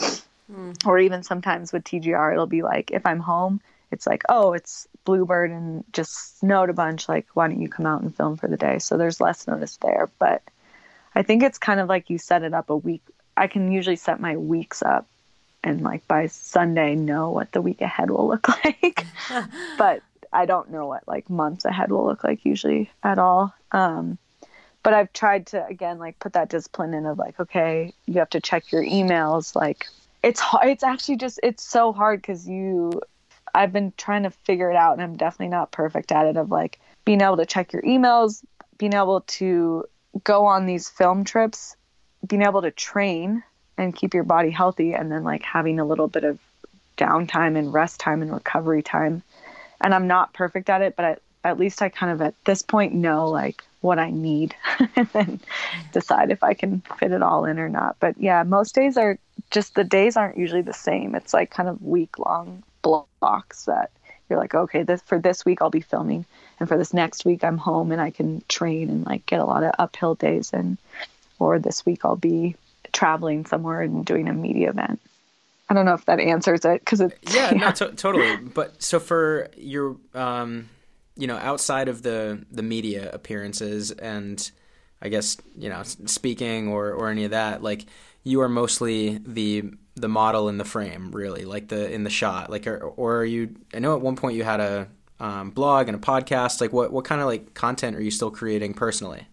mm. Or even sometimes with T G R, it'll be like, if I'm home, it's like, oh, it's Bluebird and just snowed a bunch. Like, why don't you come out and film for the day? So there's less notice there. But I think it's kind of like you set it up a week. I can usually set my weeks up and like by Sunday know what the week ahead will look like. But I don't know what like months ahead will look like usually at all. Um, but I've tried to, again, like put that discipline in of like, okay, you have to check your emails. Like it's hard. It's actually just, it's so hard because you, I've been trying to figure it out, and I'm definitely not perfect at it, of like being able to check your emails, being able to go on these film trips, being able to train and keep your body healthy, and then like having a little bit of downtime and rest time and recovery time. And I'm not perfect at it, but I, at least I kind of at this point know like what I need and then decide if I can fit it all in or not. But yeah, most days are just, the days aren't usually the same. It's like kind of week long blocks that you're like, okay, this for this week I'll be filming, and for this next week I'm home and I can train and like get a lot of uphill days, and or this week I'll be traveling somewhere and doing a media event. I don't know if that answers it, because it's yeah, yeah. no, to- totally. But so for your um you know, outside of the the media appearances and I guess, you know, speaking or or any of that, like you are mostly the the model in the frame, really, like the in the shot, like, or, or are you, I know at one point you had a um, blog and a podcast, like what what kind of like content are you still creating personally?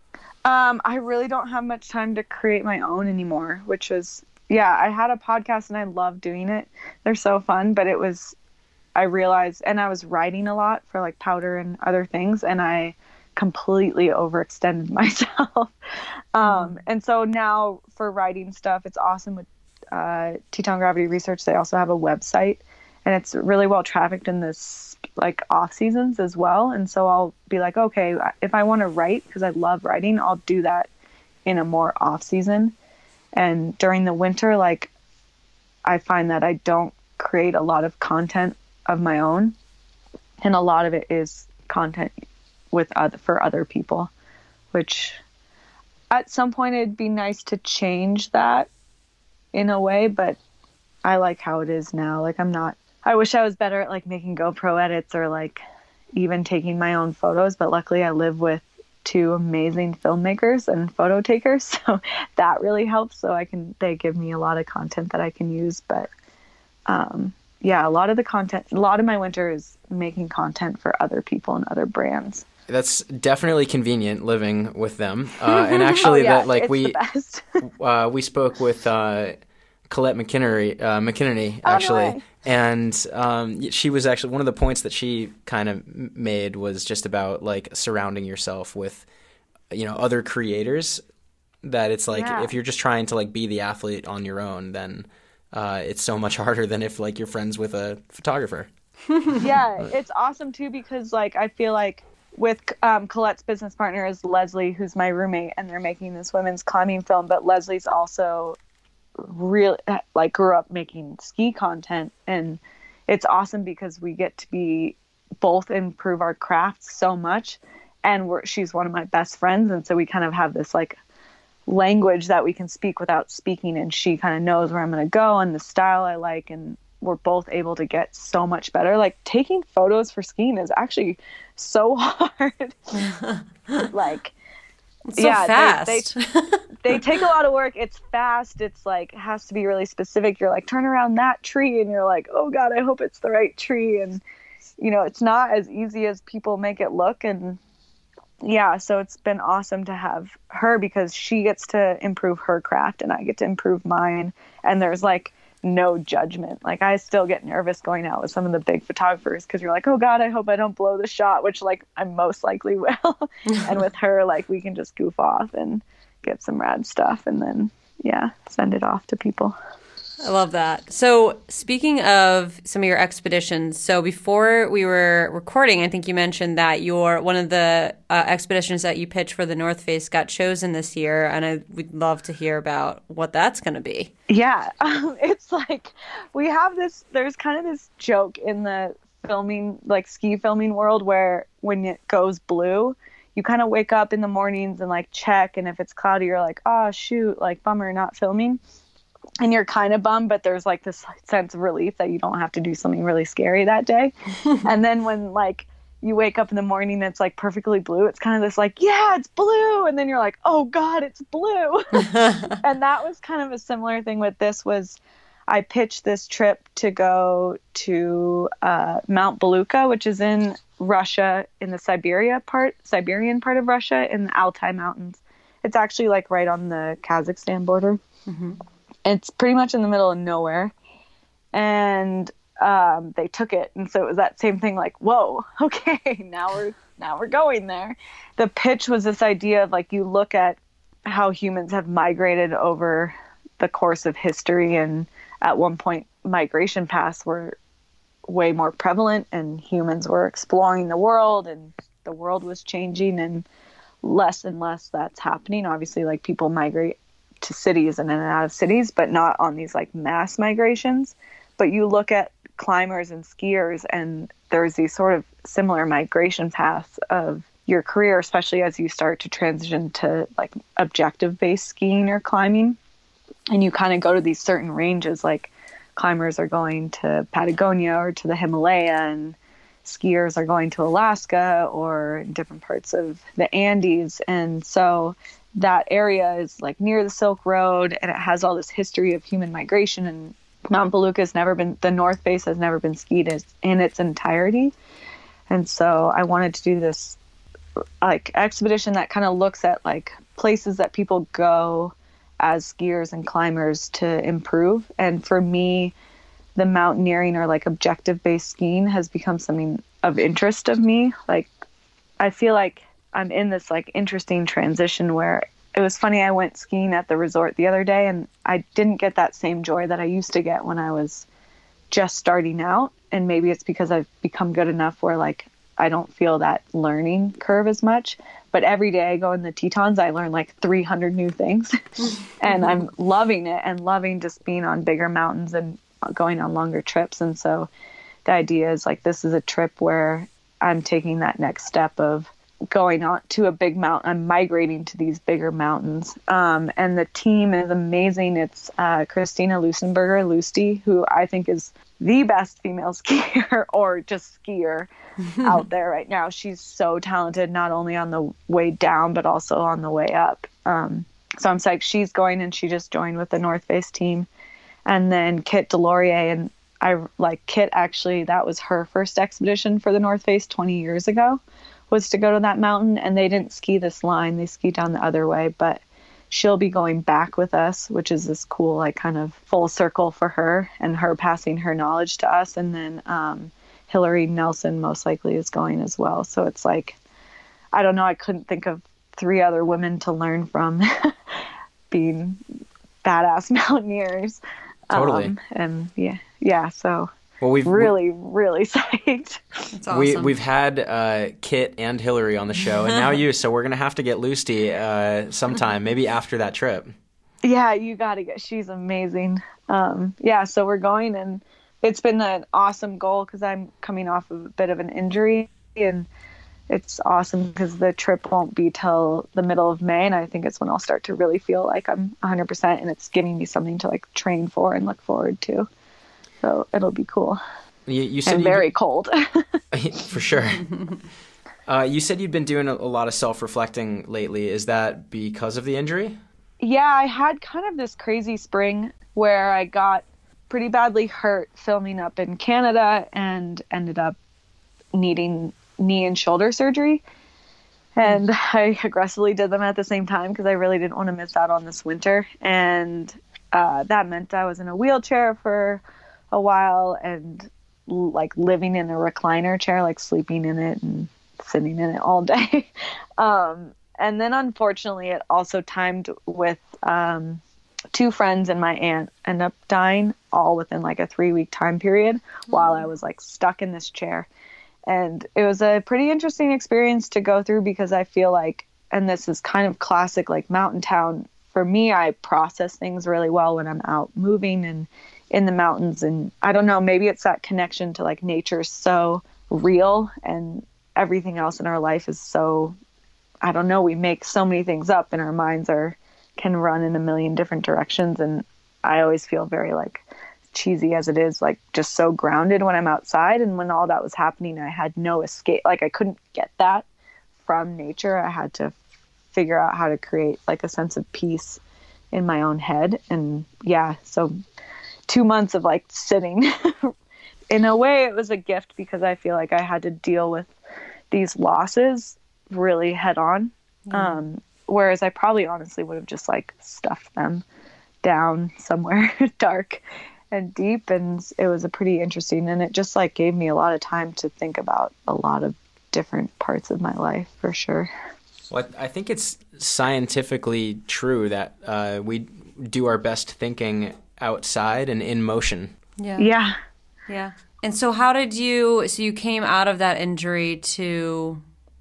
um I really don't have much time to create my own anymore, which was, yeah, I had a podcast and I love doing it. They're so fun, but it was, I realized, and I was writing a lot for like Powder and other things, and I completely overextended myself. um and so now for writing stuff, it's awesome with uh Teton Gravity Research. They also have a website, and it's really well trafficked in this like off seasons as well. And so I'll be like, okay, if I want to write, because I love writing, I'll do that in a more off season. And during the winter, like I find that I don't create a lot of content of my own, and a lot of it is content with other for other people, which at some point it'd be nice to change that in a way, but I like how it is now. Like I'm not, I wish I was better at like making GoPro edits or like even taking my own photos, but luckily I live with two amazing filmmakers and photo takers, so that really helps. So I can, they give me a lot of content that I can use. But um yeah, a lot of the content, a lot of my winter is making content for other people and other brands. That's definitely convenient living with them. Uh, and actually, oh, yeah, that like it's we the best. uh, we spoke with uh, Colette McInerney, uh, McInerney Oh, no actually, way. and um, she was actually one of the points that she kind of made was just about like surrounding yourself with, you know, other creators. That it's like Yeah. if you're just trying to like be the athlete on your own, then uh, it's so much harder than if like you're friends with a photographer. Yeah, it's awesome too because like I feel like with um, Colette's business partner is Leslie, who's my roommate, and they're making this women's climbing film. But Leslie's also really like grew up making ski content, and it's awesome because we get to be both improve our crafts so much, and we're, she's one of my best friends, and so we kind of have this like language that we can speak without speaking, and she kind of knows where I'm going to go and the style I like, and we're both able to get so much better. Like taking photos for skiing is actually so hard. Like, It's so yeah, fast. They, they, they take a lot of work. It's fast. It's like, it has to be really specific. You're like, turn around that tree. And you're like, oh God, I hope it's the right tree. And, you know, it's not as easy as people make it look. And yeah, so it's been awesome to have her because she gets to improve her craft and I get to improve mine. And there's like no judgment. Like I still get nervous going out with some of the big photographers because you're like, oh God, I hope I don't blow the shot, which like I most likely will. And with her, like we can just goof off and get some rad stuff and then yeah, send it off to people. I love that. So speaking of some of your expeditions, so before we were recording, I think you mentioned that your one of the uh, expeditions that you pitched for the North Face got chosen this year, and I would love to hear about what that's going to be. Yeah, um, it's like we have this, there's kind of this joke in the filming, like ski filming world where when it goes blue, you kind of wake up in the mornings and like check, and if it's cloudy, you're like, oh shoot, like bummer, not filming. And you're kind of bummed, but there's like this sense of relief that you don't have to do something really scary that day. And then when like you wake up in the morning and it's like perfectly blue, it's kind of this like, yeah, it's blue. And then you're like, oh God, it's blue. And that was kind of a similar thing with this was I pitched this trip to go to uh, Mount Beluga, which is in Russia in the Siberia part, Siberian part of Russia in the Altai Mountains. It's actually like right on the Kazakhstan border. Mm-hmm. It's pretty much in the middle of nowhere. And um, they took it. And so it was that same thing like, whoa, okay, now we're now we're going there. The pitch was this idea of like you look at how humans have migrated over the course of history. And at one point, migration paths were way more prevalent and humans were exploring the world and the world was changing and less and less that's happening. Obviously, like people migrate to cities and in and out of cities, but not on these like mass migrations. But you look at climbers and skiers and there's these sort of similar migration paths of your career, especially as you start to transition to like objective based skiing or climbing. And you kind of go to these certain ranges, like climbers are going to Patagonia or to the Himalaya and skiers are going to Alaska or different parts of the Andes. And so that area is like near the Silk Road and it has all this history of human migration, and Mount Beluga has never been, the North Face has never been skied in its entirety. And so I wanted to do this like expedition that kind of looks at like places that people go as skiers and climbers to improve. And for me, the mountaineering or like objective based skiing has become something of interest of me. Like I feel like I'm in this like interesting transition where it was funny. I went skiing at the resort the other day and I didn't get that same joy that I used to get when I was just starting out. And maybe it's because I've become good enough where like I don't feel that learning curve as much. But every day I go in the Tetons, I learn like three hundred new things. And I'm loving it and loving just being on bigger mountains and going on longer trips. And so the idea is like this is a trip where I'm taking that next step of going on to a big mountain. I'm migrating to these bigger mountains. Um, and the team is amazing. It's uh, Christina Lusenberger, Lusty, who I think is the best female skier or just skier out there right now. She's so talented, not only on the way down, but also on the way up. Um, so I'm psyched she's going, and she just joined with the North Face team. And then Kit Delorier, and I like Kit actually, that was her first expedition for the North Face twenty years ago, was to go to that mountain, and they didn't ski this line. They skied down the other way, but she'll be going back with us, which is this cool, like kind of full circle for her and her passing her knowledge to us. And then um, Hillary Nelson most likely is going as well. So it's like, I don't know, I couldn't think of three other women to learn from being badass mountaineers. Totally. Um, and yeah, yeah. So well, we've really, we, really psyched. That's awesome. We we've had uh, Kit and Hillary on the show, and now you. So we're gonna have to get Lusty uh, sometime, maybe after that trip. Yeah, you got to get. She's amazing. Um, yeah, so we're going, and it's been an awesome goal because I'm coming off of a bit of an injury, and it's awesome because the trip won't be till the middle of May, and I think it's when I'll start to really feel like I'm one hundred percent, and it's giving me something to like train for and look forward to. So it'll be cool. You, you said and you, very cold. for sure. Uh, you said you'd been doing a, a lot of self-reflecting lately. Is that because of the injury? Yeah, I had kind of this crazy spring where I got pretty badly hurt filming up in Canada and ended up needing knee and shoulder surgery. And I aggressively did them at the same time because I really didn't want to miss out on this winter. And uh, that meant I was in a wheelchair for a while and like living in a recliner chair, like sleeping in it and sitting in it all day. um, and then unfortunately it also timed with um, two friends and my aunt end up dying all within like a three week time period mm-hmm. while I was like stuck in this chair. And it was a pretty interesting experience to go through because I feel like, and this is kind of classic, like mountain town, for me, I process things really well when I'm out moving and in the mountains. And I don't know, maybe it's that connection to like nature is so real and everything else in our life is so, I don't know, we make so many things up and our minds are, can run in a million different directions. And I always feel very like, cheesy as it is, like just so grounded when I'm outside. And when all that was happening, I had no escape. Like I couldn't get that from nature. I had to figure out how to create like a sense of peace in my own head. And yeah, so two months of like sitting in a way, it was a gift because I feel like I had to deal with these losses really head on. Mm. Um, whereas I probably honestly would have just like stuffed them down somewhere dark and deep, and it was a pretty interesting, and it just like gave me a lot of time to think about a lot of different parts of my life for sure. Well, I think it's scientifically true that uh, we do our best thinking outside and in motion. Yeah. Yeah. Yeah. And so how did you, so you came out of that injury to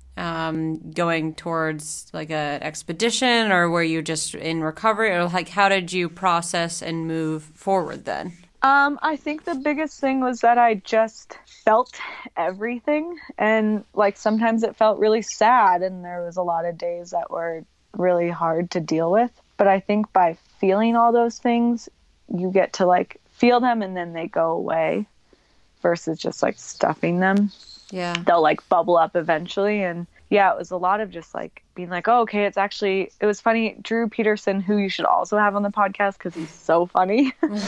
um, going towards like an expedition, or were you just in recovery, or like how did you process and move forward then? Um, I think the biggest thing was that I just felt everything, and like sometimes it felt really sad and there was a lot of days that were really hard to deal with. But I think by feeling all those things, you get to like feel them and then they go away versus just like stuffing them. Yeah. They'll like bubble up eventually. And yeah, it was a lot of just like being like, oh, okay, it's actually, it was funny. Drew Peterson, who you should also have on the podcast because he's so funny,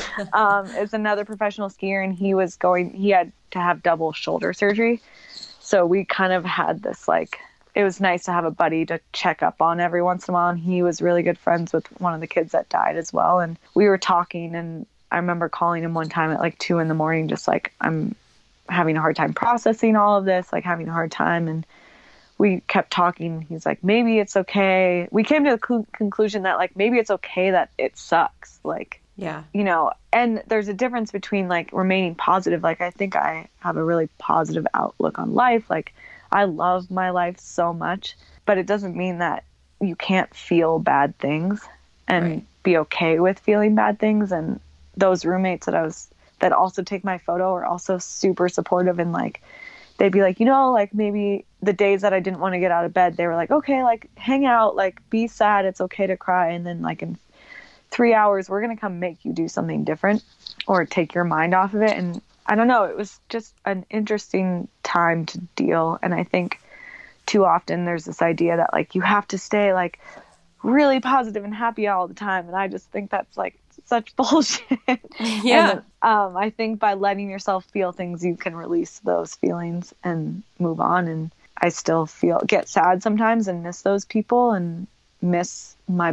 um, is another professional skier. And he was going, he had to have double shoulder surgery. So we kind of had this like, it was nice to have a buddy to check up on every once in a while. And he was really good friends with one of the kids that died as well. And we were talking, and I remember calling him one time at like two in the morning, just like, I'm having a hard time processing all of this, like having a hard time. And we kept talking. He's like, maybe it's okay. We came to the cl- conclusion that like, maybe it's okay that it sucks. Like, yeah, you know, and there's a difference between like remaining positive. Like, I think I have a really positive outlook on life. Like, I love my life so much, but it doesn't mean that you can't feel bad things and right. be okay with feeling bad things. And those roommates that I was, that also take my photo are also super supportive, and like, they'd be like, you know, like maybe the days that I didn't want to get out of bed, they were like, okay, like hang out, like be sad. It's okay to cry. And then like in three hours, we're going to come make you do something different or take your mind off of it. And I don't know, it was just an interesting time to deal. And I think too often there's this idea that like, you have to stay like really positive and happy all the time. And I just think that's like such bullshit. Yeah. And, um, I think by letting yourself feel things, you can release those feelings and move on. And I still feel, get sad sometimes and miss those people and miss my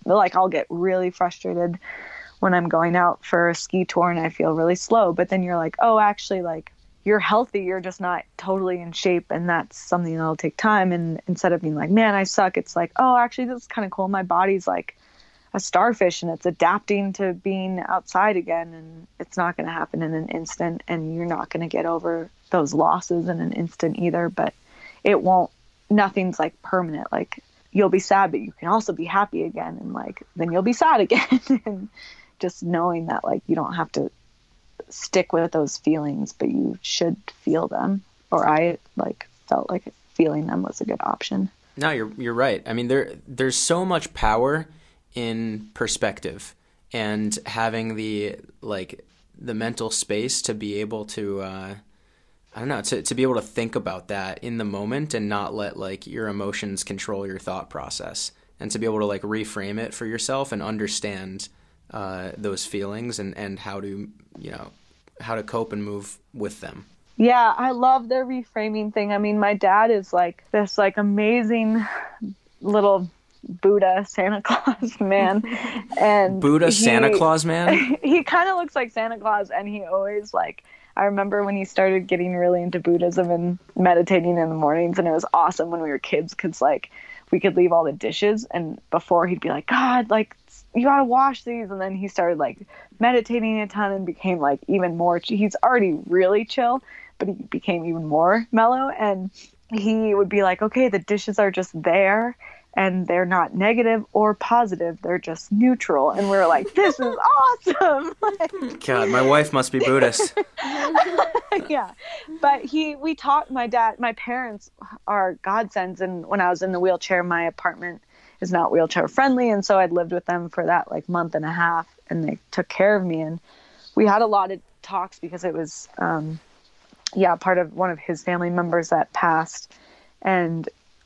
like I'll get really frustrated when I'm going out for a ski tour and I feel really slow. But then you're like, oh, actually, like, you're healthy. You're just not totally in shape. And that's something that'll take time. And instead of being like, man, I suck, it's like, oh, actually, this is kind of cool. My body's like a starfish and it's adapting to being outside again. And it's not going to happen in an instant. And you're not going to get over those losses in an instant either. But it won't, nothing's like permanent. Like, you'll be sad, but you can also be happy again. And like, then you'll be sad again. And just knowing that, like, you don't have to stick with those feelings, but you should feel them. Or I like felt like feeling them was a good option. No, you're you're right. I mean, there there's so much power in perspective and having the like the mental space to be able to uh, I don't know to to be able to think about that in the moment and not let like your emotions control your thought process, and to be able to like reframe it for yourself and understand uh, those feelings and, and how to, you know, how to cope and move with them. Yeah, I love the reframing thing. I mean, my dad is like this like amazing little Buddha Santa Claus man. And Buddha he, Santa Claus man? He kind of looks like Santa Claus, and he always like, I remember when he started getting really into Buddhism and meditating in the mornings, and it was awesome when we were kids because like we could leave all the dishes, and before he'd be like, God, like, you gotta wash these. And then he started like meditating a ton and became like even more, he's already really chill, but he became even more mellow. And he would be like, okay, the dishes are just there and they're not negative or positive, they're just neutral. And we're like, this is awesome. Like, God, my wife must be Buddhist. Yeah, but he we taught my dad, my parents are godsends, and when I was in the wheelchair, my apartment is not wheelchair friendly, and so I'd lived with them for that like month and a half, and they took care of me. And we had a lot of talks because it was um yeah part of one of his family members that passed, and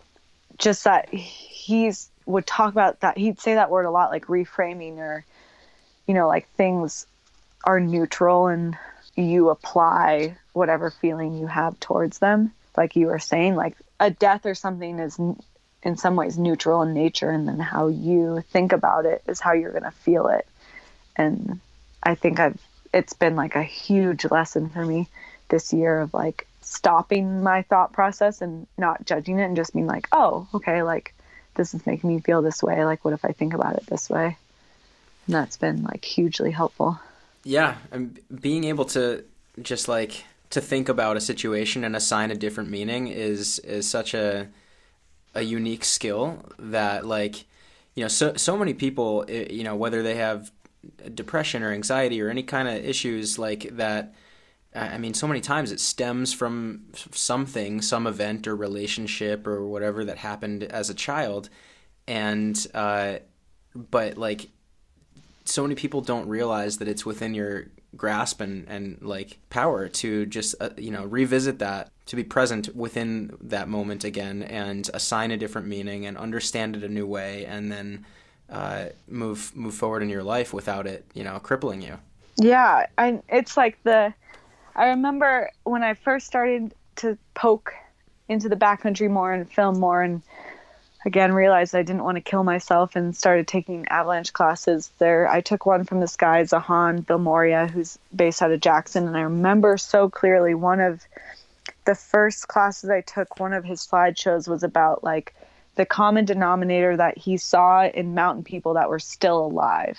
just that he's would talk about that, he'd say that word a lot, like reframing, or you know, like things are neutral and you apply whatever feeling you have towards them. Like you were saying, like a death or something is in some ways neutral in nature, and then how you think about it is how you're going to feel it. And I think I've it's been like a huge lesson for me this year of like stopping my thought process and not judging it and just being like, oh, okay, like this is making me feel this way, like what if I think about it this way? And that's been like hugely helpful. Yeah, and being able to just like to think about a situation and assign a different meaning is is such a a unique skill that, like, you know, so so many people, you know, whether they have depression or anxiety or any kind of issues like that, I mean, so many times it stems from something, some event or relationship or whatever that happened as a child. And, uh, but like, so many people don't realize that it's within your grasp and, and like power to just, uh, you know, revisit that, to be present within that moment again and assign a different meaning and understand it a new way, and then uh, move move forward in your life without it, you know, crippling you. Yeah, I, it's like the, I remember when I first started to poke into the backcountry more and film more, and again realized I didn't want to kill myself and started taking avalanche classes there. I took one from this guy, Zahan Bilmoria, who's based out of Jackson. And I remember so clearly one of the first classes I took, one of his slideshows was about like the common denominator that he saw in mountain people that were still alive.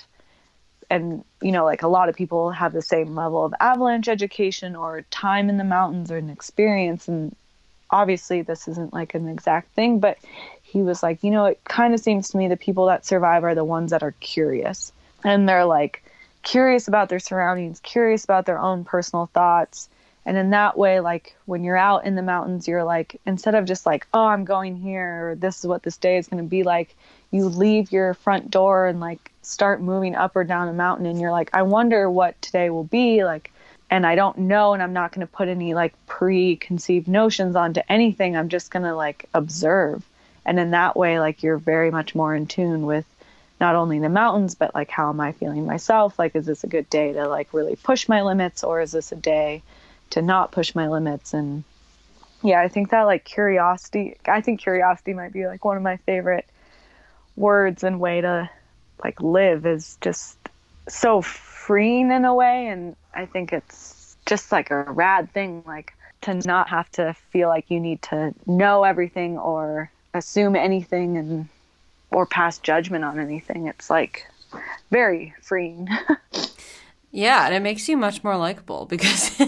And, you know, like a lot of people have the same level of avalanche education or time in the mountains or an experience. And obviously this isn't like an exact thing, but he was like, you know, it kind of seems to me the people that survive are the ones that are curious. And they're like curious about their surroundings, curious about their own personal thoughts. And in that way, like when you're out in the mountains, you're like, instead of just like, oh, I'm going here, or this is what this day is going to be like, you leave your front door and like start moving up or down a mountain. And you're like, I wonder what today will be like. And I don't know, and I'm not going to put any like preconceived notions onto anything. I'm just going to like observe. And in that way, like you're very much more in tune with not only the mountains, but like, how am I feeling myself? Like, is this a good day to like really push my limits, or is this a day to not push my limits? And yeah, I think that like curiosity, I think curiosity might be like one of my favorite words and way to like live is just so freeing in a way. And I think it's just like a rad thing, like to not have to feel like you need to know everything or assume anything and or pass judgment on anything. It's like very freeing. Yeah, and it makes you much more likable because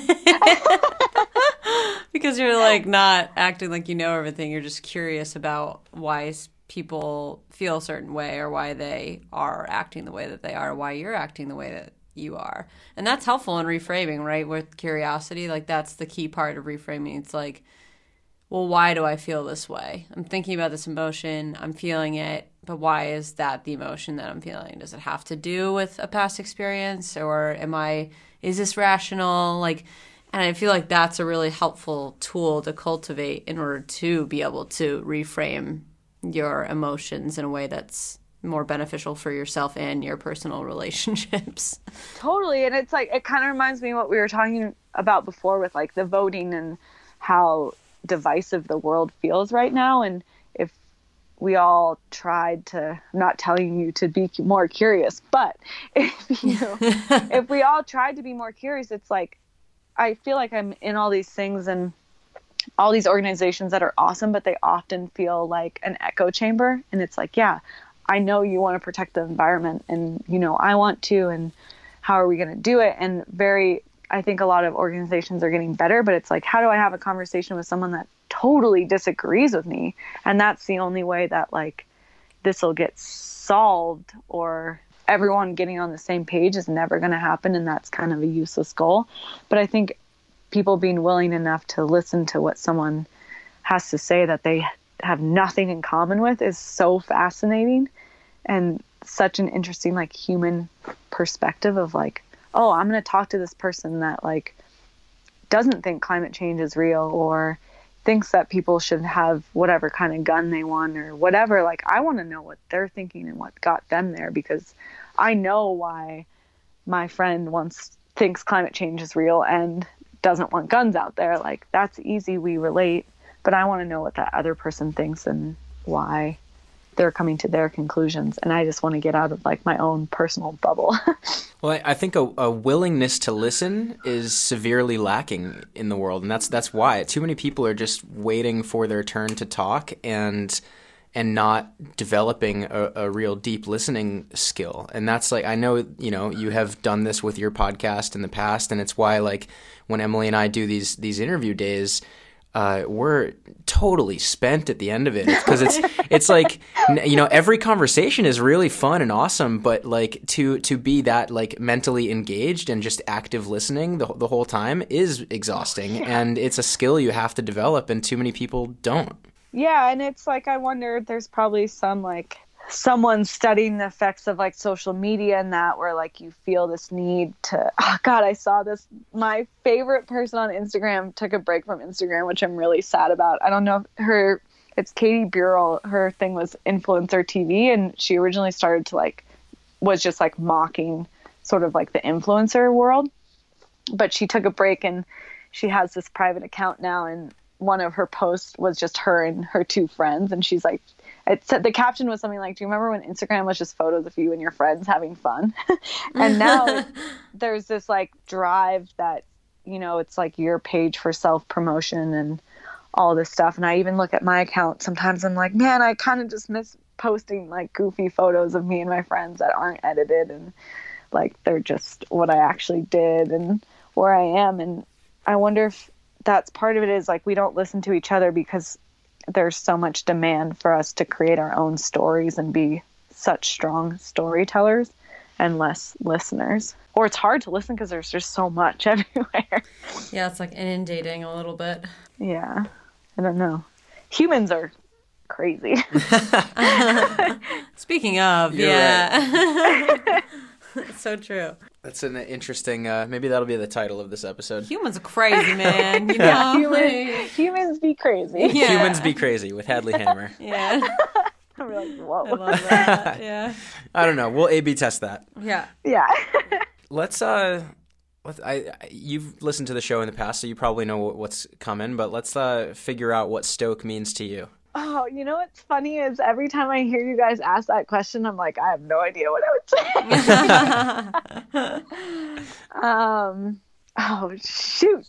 because you're like not acting like you know everything. You're just curious about why people feel a certain way or why they are acting the way that they are, why you're acting the way that you are. And that's helpful in reframing, right? With curiosity, like that's the key part of reframing. It's like, well, why do I feel this way? I'm thinking about this emotion, I'm feeling it, but why is that the emotion that I'm feeling? Does it have to do with a past experience, or am I, is this rational? Like, and I feel like that's a really helpful tool to cultivate in order to be able to reframe your emotions in a way that's more beneficial for yourself and your personal relationships. Totally. And it's like, it kind of reminds me of what we were talking about before with like the voting and how divisive the world feels right now. And if we all tried to, I'm not telling you to be more curious, but if you if we all tried to be more curious, it's like I feel like I'm in all these things and all these organizations that are awesome, but they often feel like an echo chamber. And it's like, yeah, I know you want to protect the environment, and you know I want to, and how are we going to do it? And very I think a lot of organizations are getting better, but it's like, how do I have a conversation with someone that totally disagrees with me? And that's the only way that like this will get solved, or everyone getting on the same page is never going to happen. And that's kind of a useless goal. But I think people being willing enough to listen to what someone has to say that they have nothing in common with is so fascinating, and such an interesting like human perspective of like, oh, I'm going to talk to this person that like doesn't think climate change is real, or thinks that people should have whatever kind of gun they want or whatever. Like, I want to know what they're thinking and what got them there, because I know why my friend wants thinks climate change is real and doesn't want guns out there. Like, that's easy. We relate, but I want to know what that other person thinks and why they're coming to their conclusions. And I just want to get out of like my own personal bubble. Well, I I think a, a willingness to listen is severely lacking in the world, and that's that's why too many people are just waiting for their turn to talk and and not developing a, a real deep listening skill. And that's like, I know, you know, you have done this with your podcast in the past, and it's why like when Emily and I do these these interview days, Uh, we're totally spent at the end of it, because it's it's like, you know, every conversation is really fun and awesome, but like to to be that like mentally engaged and just active listening the the whole time is exhausting, yeah. And it's a skill you have to develop, and too many people don't. Yeah, and it's like, I wonder, there's probably some like someone studying the effects of like social media and that, where like you feel this need to, oh God, I saw this, my favorite person on Instagram took a break from Instagram, which I'm really sad about. I don't know if her, it's Katie Burrell, her thing was influencer T V, and she originally started to like, was just like mocking sort of like the influencer world, but she took a break and she has this private account now, and one of her posts was just her and her two friends, and she's like, it said, the caption was something like, do you remember when Instagram was just photos of you and your friends having fun? And now there's this like drive that, you know, it's like your page for self-promotion and all this stuff. And I even look at my account sometimes, I'm like, man, I kind of just miss posting like goofy photos of me and my friends that aren't edited, and like they're just what I actually did and where I am. And I wonder if that's part of it, is like we don't listen to each other because there's so much demand for us to create our own stories and be such strong storytellers, and less listeners. Or it's hard to listen because there's just so much everywhere. Yeah, it's like inundating a little bit. Yeah, I don't know. Humans are crazy. Speaking of, You're yeah. Right. So true. That's an interesting, uh, maybe that'll be the title of this episode. Humans are crazy, man. You know? humans, humans be crazy. Yeah. Humans be crazy with Hadley Hammer. Yeah. I'm like, whoa. I love that. Yeah. I don't know. We'll A B test that. Yeah. Yeah. Let's, uh, let's, I, I, you've listened to the show in the past, so you probably know what's coming, but let's uh, figure out what Stoke means to you. Oh, you know what's funny is every time I hear you guys ask that question, I'm like, I have no idea what I would say. um, oh, shoot.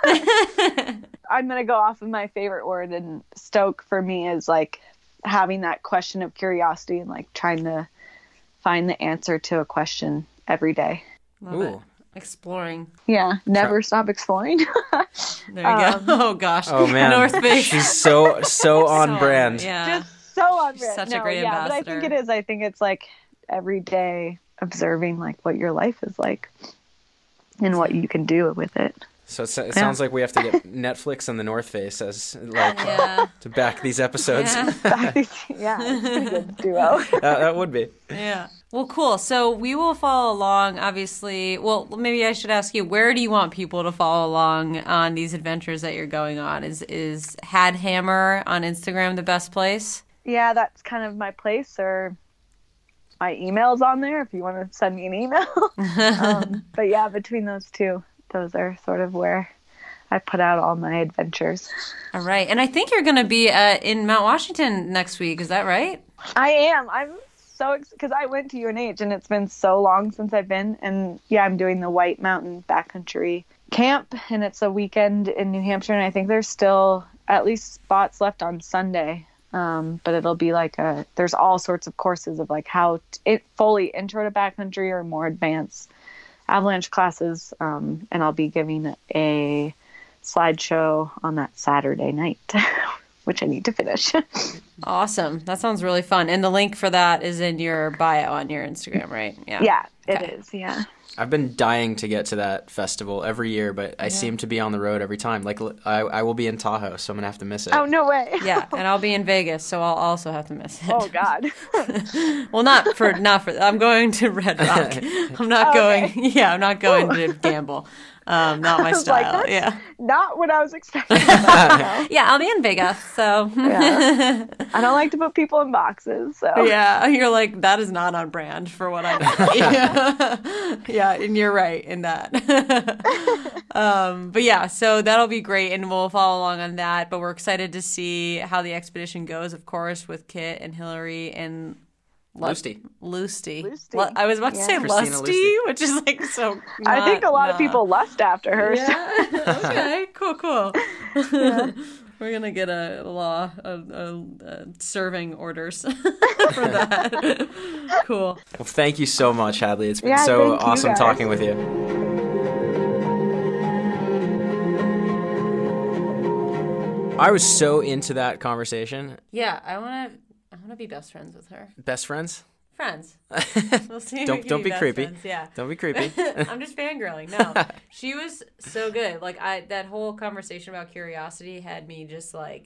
I'm going to go off of my favorite word, and stoke for me is like having that question of curiosity and like trying to find the answer to a question every day. Love it. Exploring. Yeah, never stop exploring. There you um, go. Oh gosh. Oh man, North Face. She's so so on so, brand. Yeah, just so on brand. Such no, a great yeah, ambassador. But I think it is. I think it's like every day observing like what your life is like and what you can do with it. So it, it yeah. sounds like we have to get Netflix and the North Face as like yeah. to back these episodes. Yeah, back these, yeah it's a pretty good duo. uh, that would be. Yeah. Well, cool. So we will follow along, obviously. Well, maybe I should ask you, where do you want people to follow along on these adventures that you're going on? Is is Had Hammer on Instagram the best place? Yeah, that's kind of my place, or my email's on there if you want to send me an email. um, but yeah, between those two, those are sort of where I put out all my adventures. All right. And I think you're going to be uh, in Mount Washington next week. Is that right? I am. I'm so because I went to U N H and it's been so long since I've been, and yeah, I'm doing the White Mountain Backcountry Camp, and it's a weekend in New Hampshire, and I think there's still at least spots left on Sunday, um, but it'll be like a there's all sorts of courses of like how t- it fully intro to backcountry or more advanced avalanche classes, um, and I'll be giving a slideshow on that Saturday night. Which I need to finish. Awesome. That sounds really fun. And the link for that is in your bio on your Instagram, right? Yeah. Yeah, okay. It is. Yeah. I've been dying to get to that festival every year, but I yeah. seem to be on the road every time. Like I, I will be in Tahoe, so I'm gonna have to miss it. Oh no way! Yeah, and I'll be in Vegas, so I'll also have to miss it. Oh God! Well, not for not for. I'm going to Red Rock. I'm not okay. going. Yeah, I'm not going to gamble. Um, not my style. Like, yeah, not what I was expecting. Yeah, I'll be in Vegas, so yeah. I don't like to put people in boxes. So yeah, you're like that is not on brand for what I'm. yeah. yeah, and you're right in that. um, but yeah, so that'll be great, and we'll follow along on that. But we're excited to see how the expedition goes, of course, with Kit and Hillary and. Lusty. Lusty. Lusty. L- I was about to yeah. say Christina Lusty, Lusty. which is like so. Not, I think a lot not. of people lust after her. Yeah. So. Okay. Cool. Cool. Yeah. We're gonna get a law, a, a, a serving orders for that. Cool. Well, thank you so much, Hadley. It's been Yeah, so thank you, awesome guys. talking with you. I was so into that conversation. Yeah, I want to. I want to be best friends with her. Best friends? Friends. We'll see. If Don't- we can don't be be best creepy. friends. Yeah. Don't be creepy. I'm just fangirling. No, she was so good. Like I, that whole conversation about curiosity had me just like,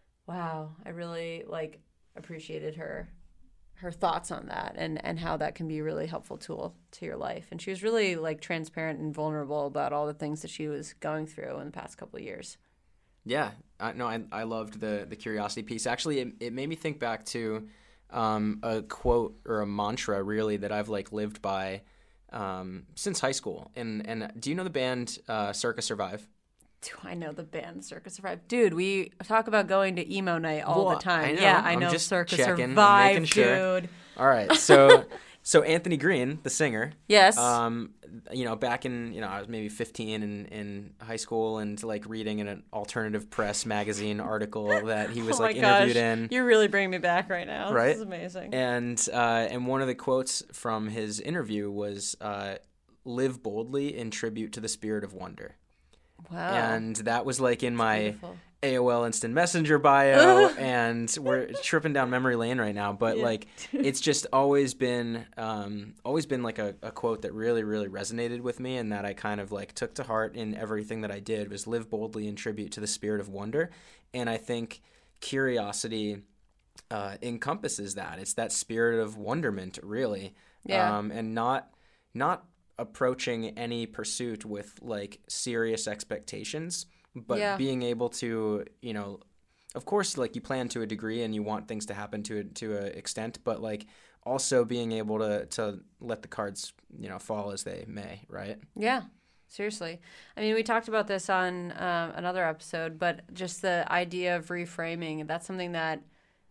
wow. I really like appreciated her, her thoughts on that, and and how that can be a really helpful tool to your life. And she was really like transparent and vulnerable about all the things that she was going through in the past couple of years. Yeah, I, no, I I loved the the curiosity piece. Actually, it, it made me think back to um, a quote or a mantra, really, that I've like lived by um, since high school. And and do you know the band uh, Circa Survive? Do I know the band Circa Survive? Dude, we talk about going to emo night all Well, the time. I know. Yeah, I I'm know just Circa checking. I'm Survive, making sure. dude. All right, so so Anthony Green, the singer. Yes. Um, you know, back in you know I was maybe fifteen in, in high school, and like reading in an alternative press magazine article that he was oh like my interviewed gosh. in. You're really bringing me back right now. Right? This is amazing. And uh, and one of the quotes from his interview was uh, "Live boldly in tribute to the spirit of wonder." Wow. And that was like in my beautiful. A O L Instant Messenger bio, and we're tripping down memory lane right now. But Yeah. like, it's just always been, um, always been like a, a quote that really, really resonated with me, and that I kind of like took to heart in everything that I did. Was live boldly in tribute to the spirit of wonder, and I think curiosity uh, encompasses that. It's that spirit of wonderment, really, Yeah. um, and not not approaching any pursuit with like serious expectations, but Yeah. being able to, you know, of course, like you plan to a degree and you want things to happen to a, to an extent, but like also being able to, to let the cards, you know, fall as they may, right? Yeah, seriously. I mean, we talked about this on um, another episode, but just the idea of reframing, that's something that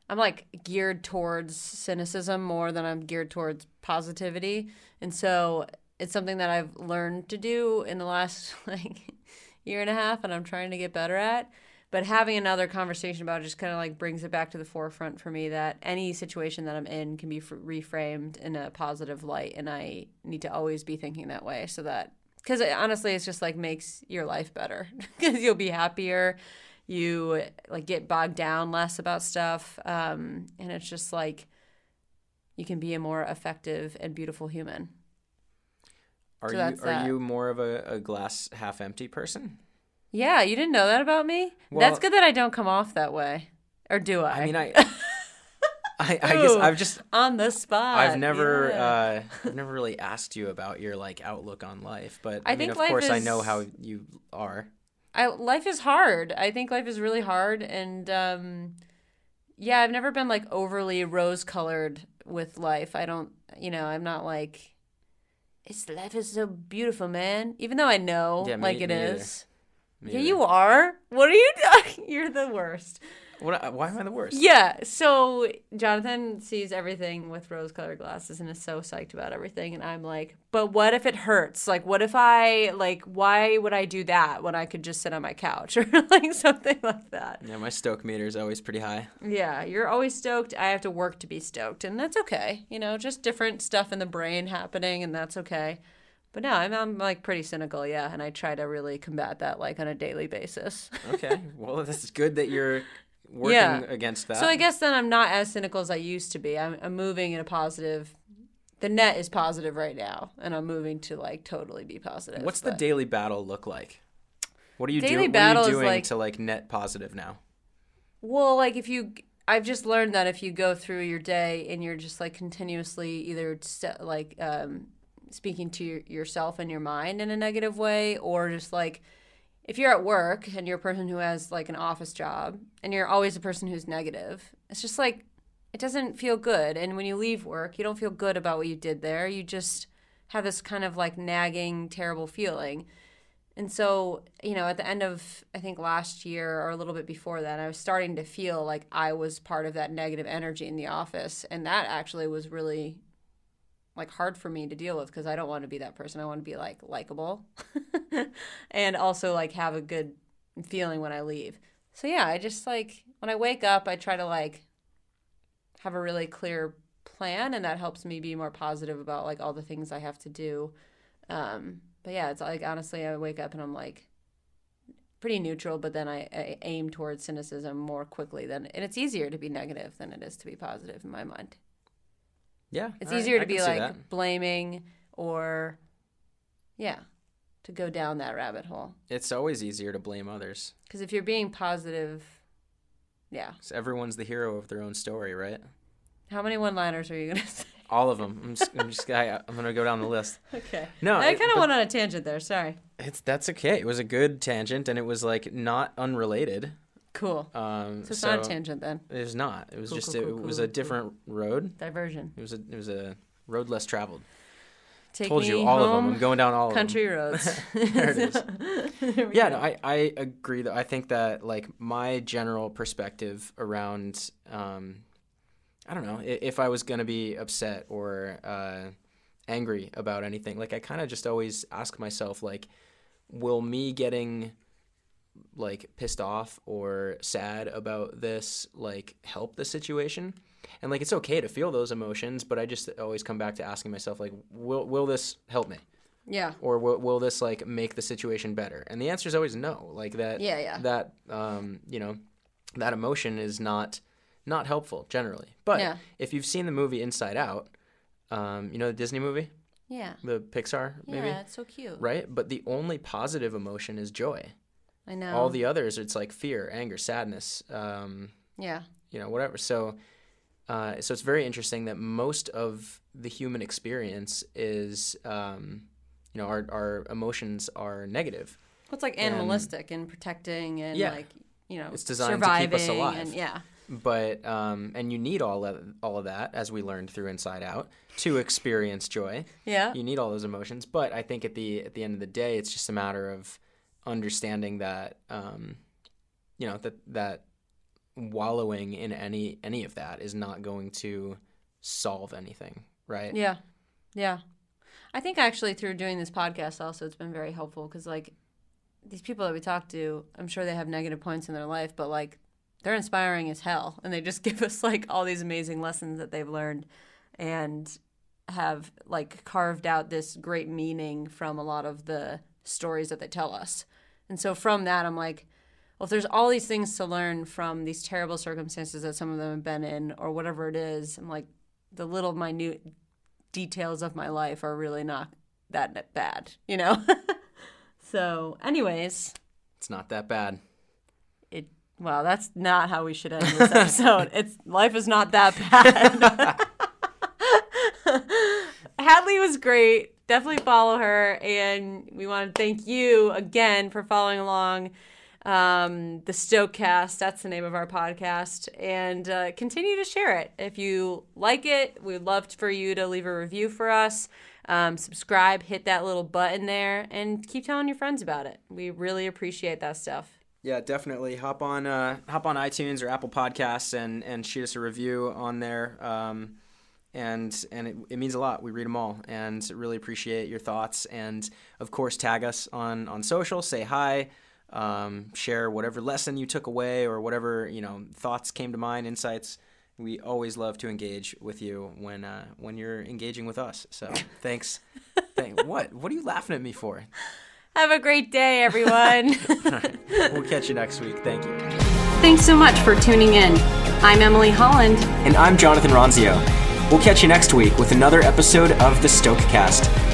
I'm like geared towards cynicism more than I'm geared towards positivity. And so it's something that I've learned to do in the last like year and a half, and I'm trying to get better at. But having another conversation about it just kind of like brings it back to the forefront for me that any situation that I'm in can be f- reframed in a positive light. And I need to always be thinking that way so that, because it, honestly, it's just like makes your life better because you'll be happier. You like get bogged down less about stuff. Um, and it's just like you can be a more effective and beautiful human. Are So you that's are that. you more of a, a glass half empty person? Yeah, you didn't know that about me? Well, That's good that I don't come off that way. Or do I? I mean, I, I, I guess Ooh, I've just on the spot. I've never Yeah. uh, I've never really asked you about your like outlook on life, but I, I mean, think of life course, I is- know how you are. I, life is hard. I think life is really hard. And um, yeah, I've never been like overly rose colored with life. I don't, you know, I'm not like, it's life is so beautiful, man. Even though I know Yeah, me- like it me either. is. Me Yeah, either. you are. What are you doing? You're the worst. What? Why am I the worst? Yeah, so Jonathan sees everything with rose-colored glasses and is so psyched about everything, and I'm like, but what if it hurts? Like, what if I, like, why would I do that when I could just sit on my couch or, like, something like that? Yeah, my stoke meter is always pretty high. Yeah, you're always stoked. I have to work to be stoked, and that's okay. You know, just different stuff in the brain happening, and that's okay. But no, I'm, I'm like, pretty cynical, yeah, and I try to really combat that, like, on a daily basis. Okay, well, that's good that you're working Yeah. against that. So I guess then I'm not as cynical as I used to be. I'm, I'm moving in a positive. The net is positive right now, and I'm moving to like totally be positive. What's the but- daily battle look like? What are you, do- Daily what battle are is you doing like- to like net positive now? Well, like if you, I've just learned that if you go through your day and you're just like continuously either st- like um, speaking to your, yourself and your mind in a negative way, or just like if you're at work and you're a person who has like an office job and you're always a person who's negative, it's just like it doesn't feel good. And when you leave work, you don't feel good about what you did there. You just have this kind of like nagging, terrible feeling. And so, you know, at the end of, I think last year or a little bit before that, I was starting to feel like I was part of that negative energy in the office. And that actually was really like hard for me to deal with because I don't want to be that person. I want to be like likable and also like have a good feeling when I leave. So yeah, I just like when I wake up, I try to like have a really clear plan, and that helps me be more positive about like all the things I have to do. Um, but yeah, it's like honestly, I wake up and I'm like pretty neutral, but then I, I aim towards cynicism more quickly than, and it's easier to be negative than it is to be positive in my mind. Yeah, It's all right, easier I to can be see like that. blaming or, yeah, to go down that rabbit hole. It's always easier to blame others. Because if you're being positive, yeah. 'Cause everyone's the hero of their own story, right? How many one-liners are you gonna say? All of them. I'm just, I'm just, I, I'm gonna go down the list. Okay. No, I it- kind of but- went on a tangent there. Sorry. It's that's okay. It was a good tangent, and it was like not unrelated. Cool. Um, So it's so not a tangent then. It was not. It was Cool, just cool, it, cool, was cool, a different road. Diversion. It was a it was a road less traveled. Take Told me you all of home, them. I'm going down all country of them. roads. There it is. There we Yeah, go. no, I, I agree. That I think that like my general perspective around, um, I don't know, i- if I was gonna be upset or uh, angry about anything, like I kind of just always ask myself, like, will me getting like pissed off or sad about this like help the situation? And like it's okay to feel those emotions, but I just always come back to asking myself, like, will will this help me? Yeah. Or will, will this like make the situation better? And the answer is always no. Like that. Yeah, yeah. That um, you know, that emotion is not not helpful generally. But Yeah. if you've seen the movie Inside Out, um, you know the Disney movie, Yeah. the Pixar maybe, Yeah, it's so cute. right? But the only positive emotion is joy. I know. All the others, it's like fear, anger, sadness, um, Yeah. you know, whatever. So. Uh, so it's very interesting that most of the human experience is, um, you know, our, our emotions are negative. Well, it's like animalistic and protecting and Yeah. like, you know, It's designed to surviving keep us alive. and yeah. But um, and you need all of, all of that, as we learned through Inside Out, to experience joy. Yeah. You need all those emotions. But I think at the at the end of the day, it's just a matter of understanding that, um, you know, that that wallowing in any any of that is not going to solve anything, right? Yeah. Yeah. I think actually through doing this podcast also it's been very helpful because like these people that we talk to, I'm sure they have negative points in their life, but like they're inspiring as hell and they just give us like all these amazing lessons that they've learned and have like carved out this great meaning from a lot of the stories that they tell us. And so from that I'm like, well, if there's all these things to learn from these terrible circumstances that some of them have been in or whatever it is, I'm like, the little minute details of my life are really not that bad, you know? So anyways. It's not that bad. It Well, that's not how we should end this episode. It's life is not that bad. Hadley was great. Definitely follow her. And we want to thank you again for following along. Um, the Stokecast, that's the name of our podcast, and uh, continue to share it. If you like it, we'd love for you to leave a review for us, um, subscribe, hit that little button there, and keep telling your friends about it. We really appreciate that stuff. Yeah, definitely. Hop on uh, hop on iTunes or Apple Podcasts and, and shoot us a review on there. Um, and and it, it means a lot. We read them all and really appreciate your thoughts. And, of course, tag us on, on social, say hi. Um, share whatever lesson you took away or whatever, you know, thoughts came to mind, insights. We always love to engage with you when uh, when you're engaging with us. So thanks. Thank, what? What are you laughing at me for? Have a great day, everyone. All right. We'll catch you next week. Thank you. Thanks so much for tuning in. I'm Emily Holland. And I'm Jonathan Ronzio. We'll catch you next week with another episode of the Stokecast.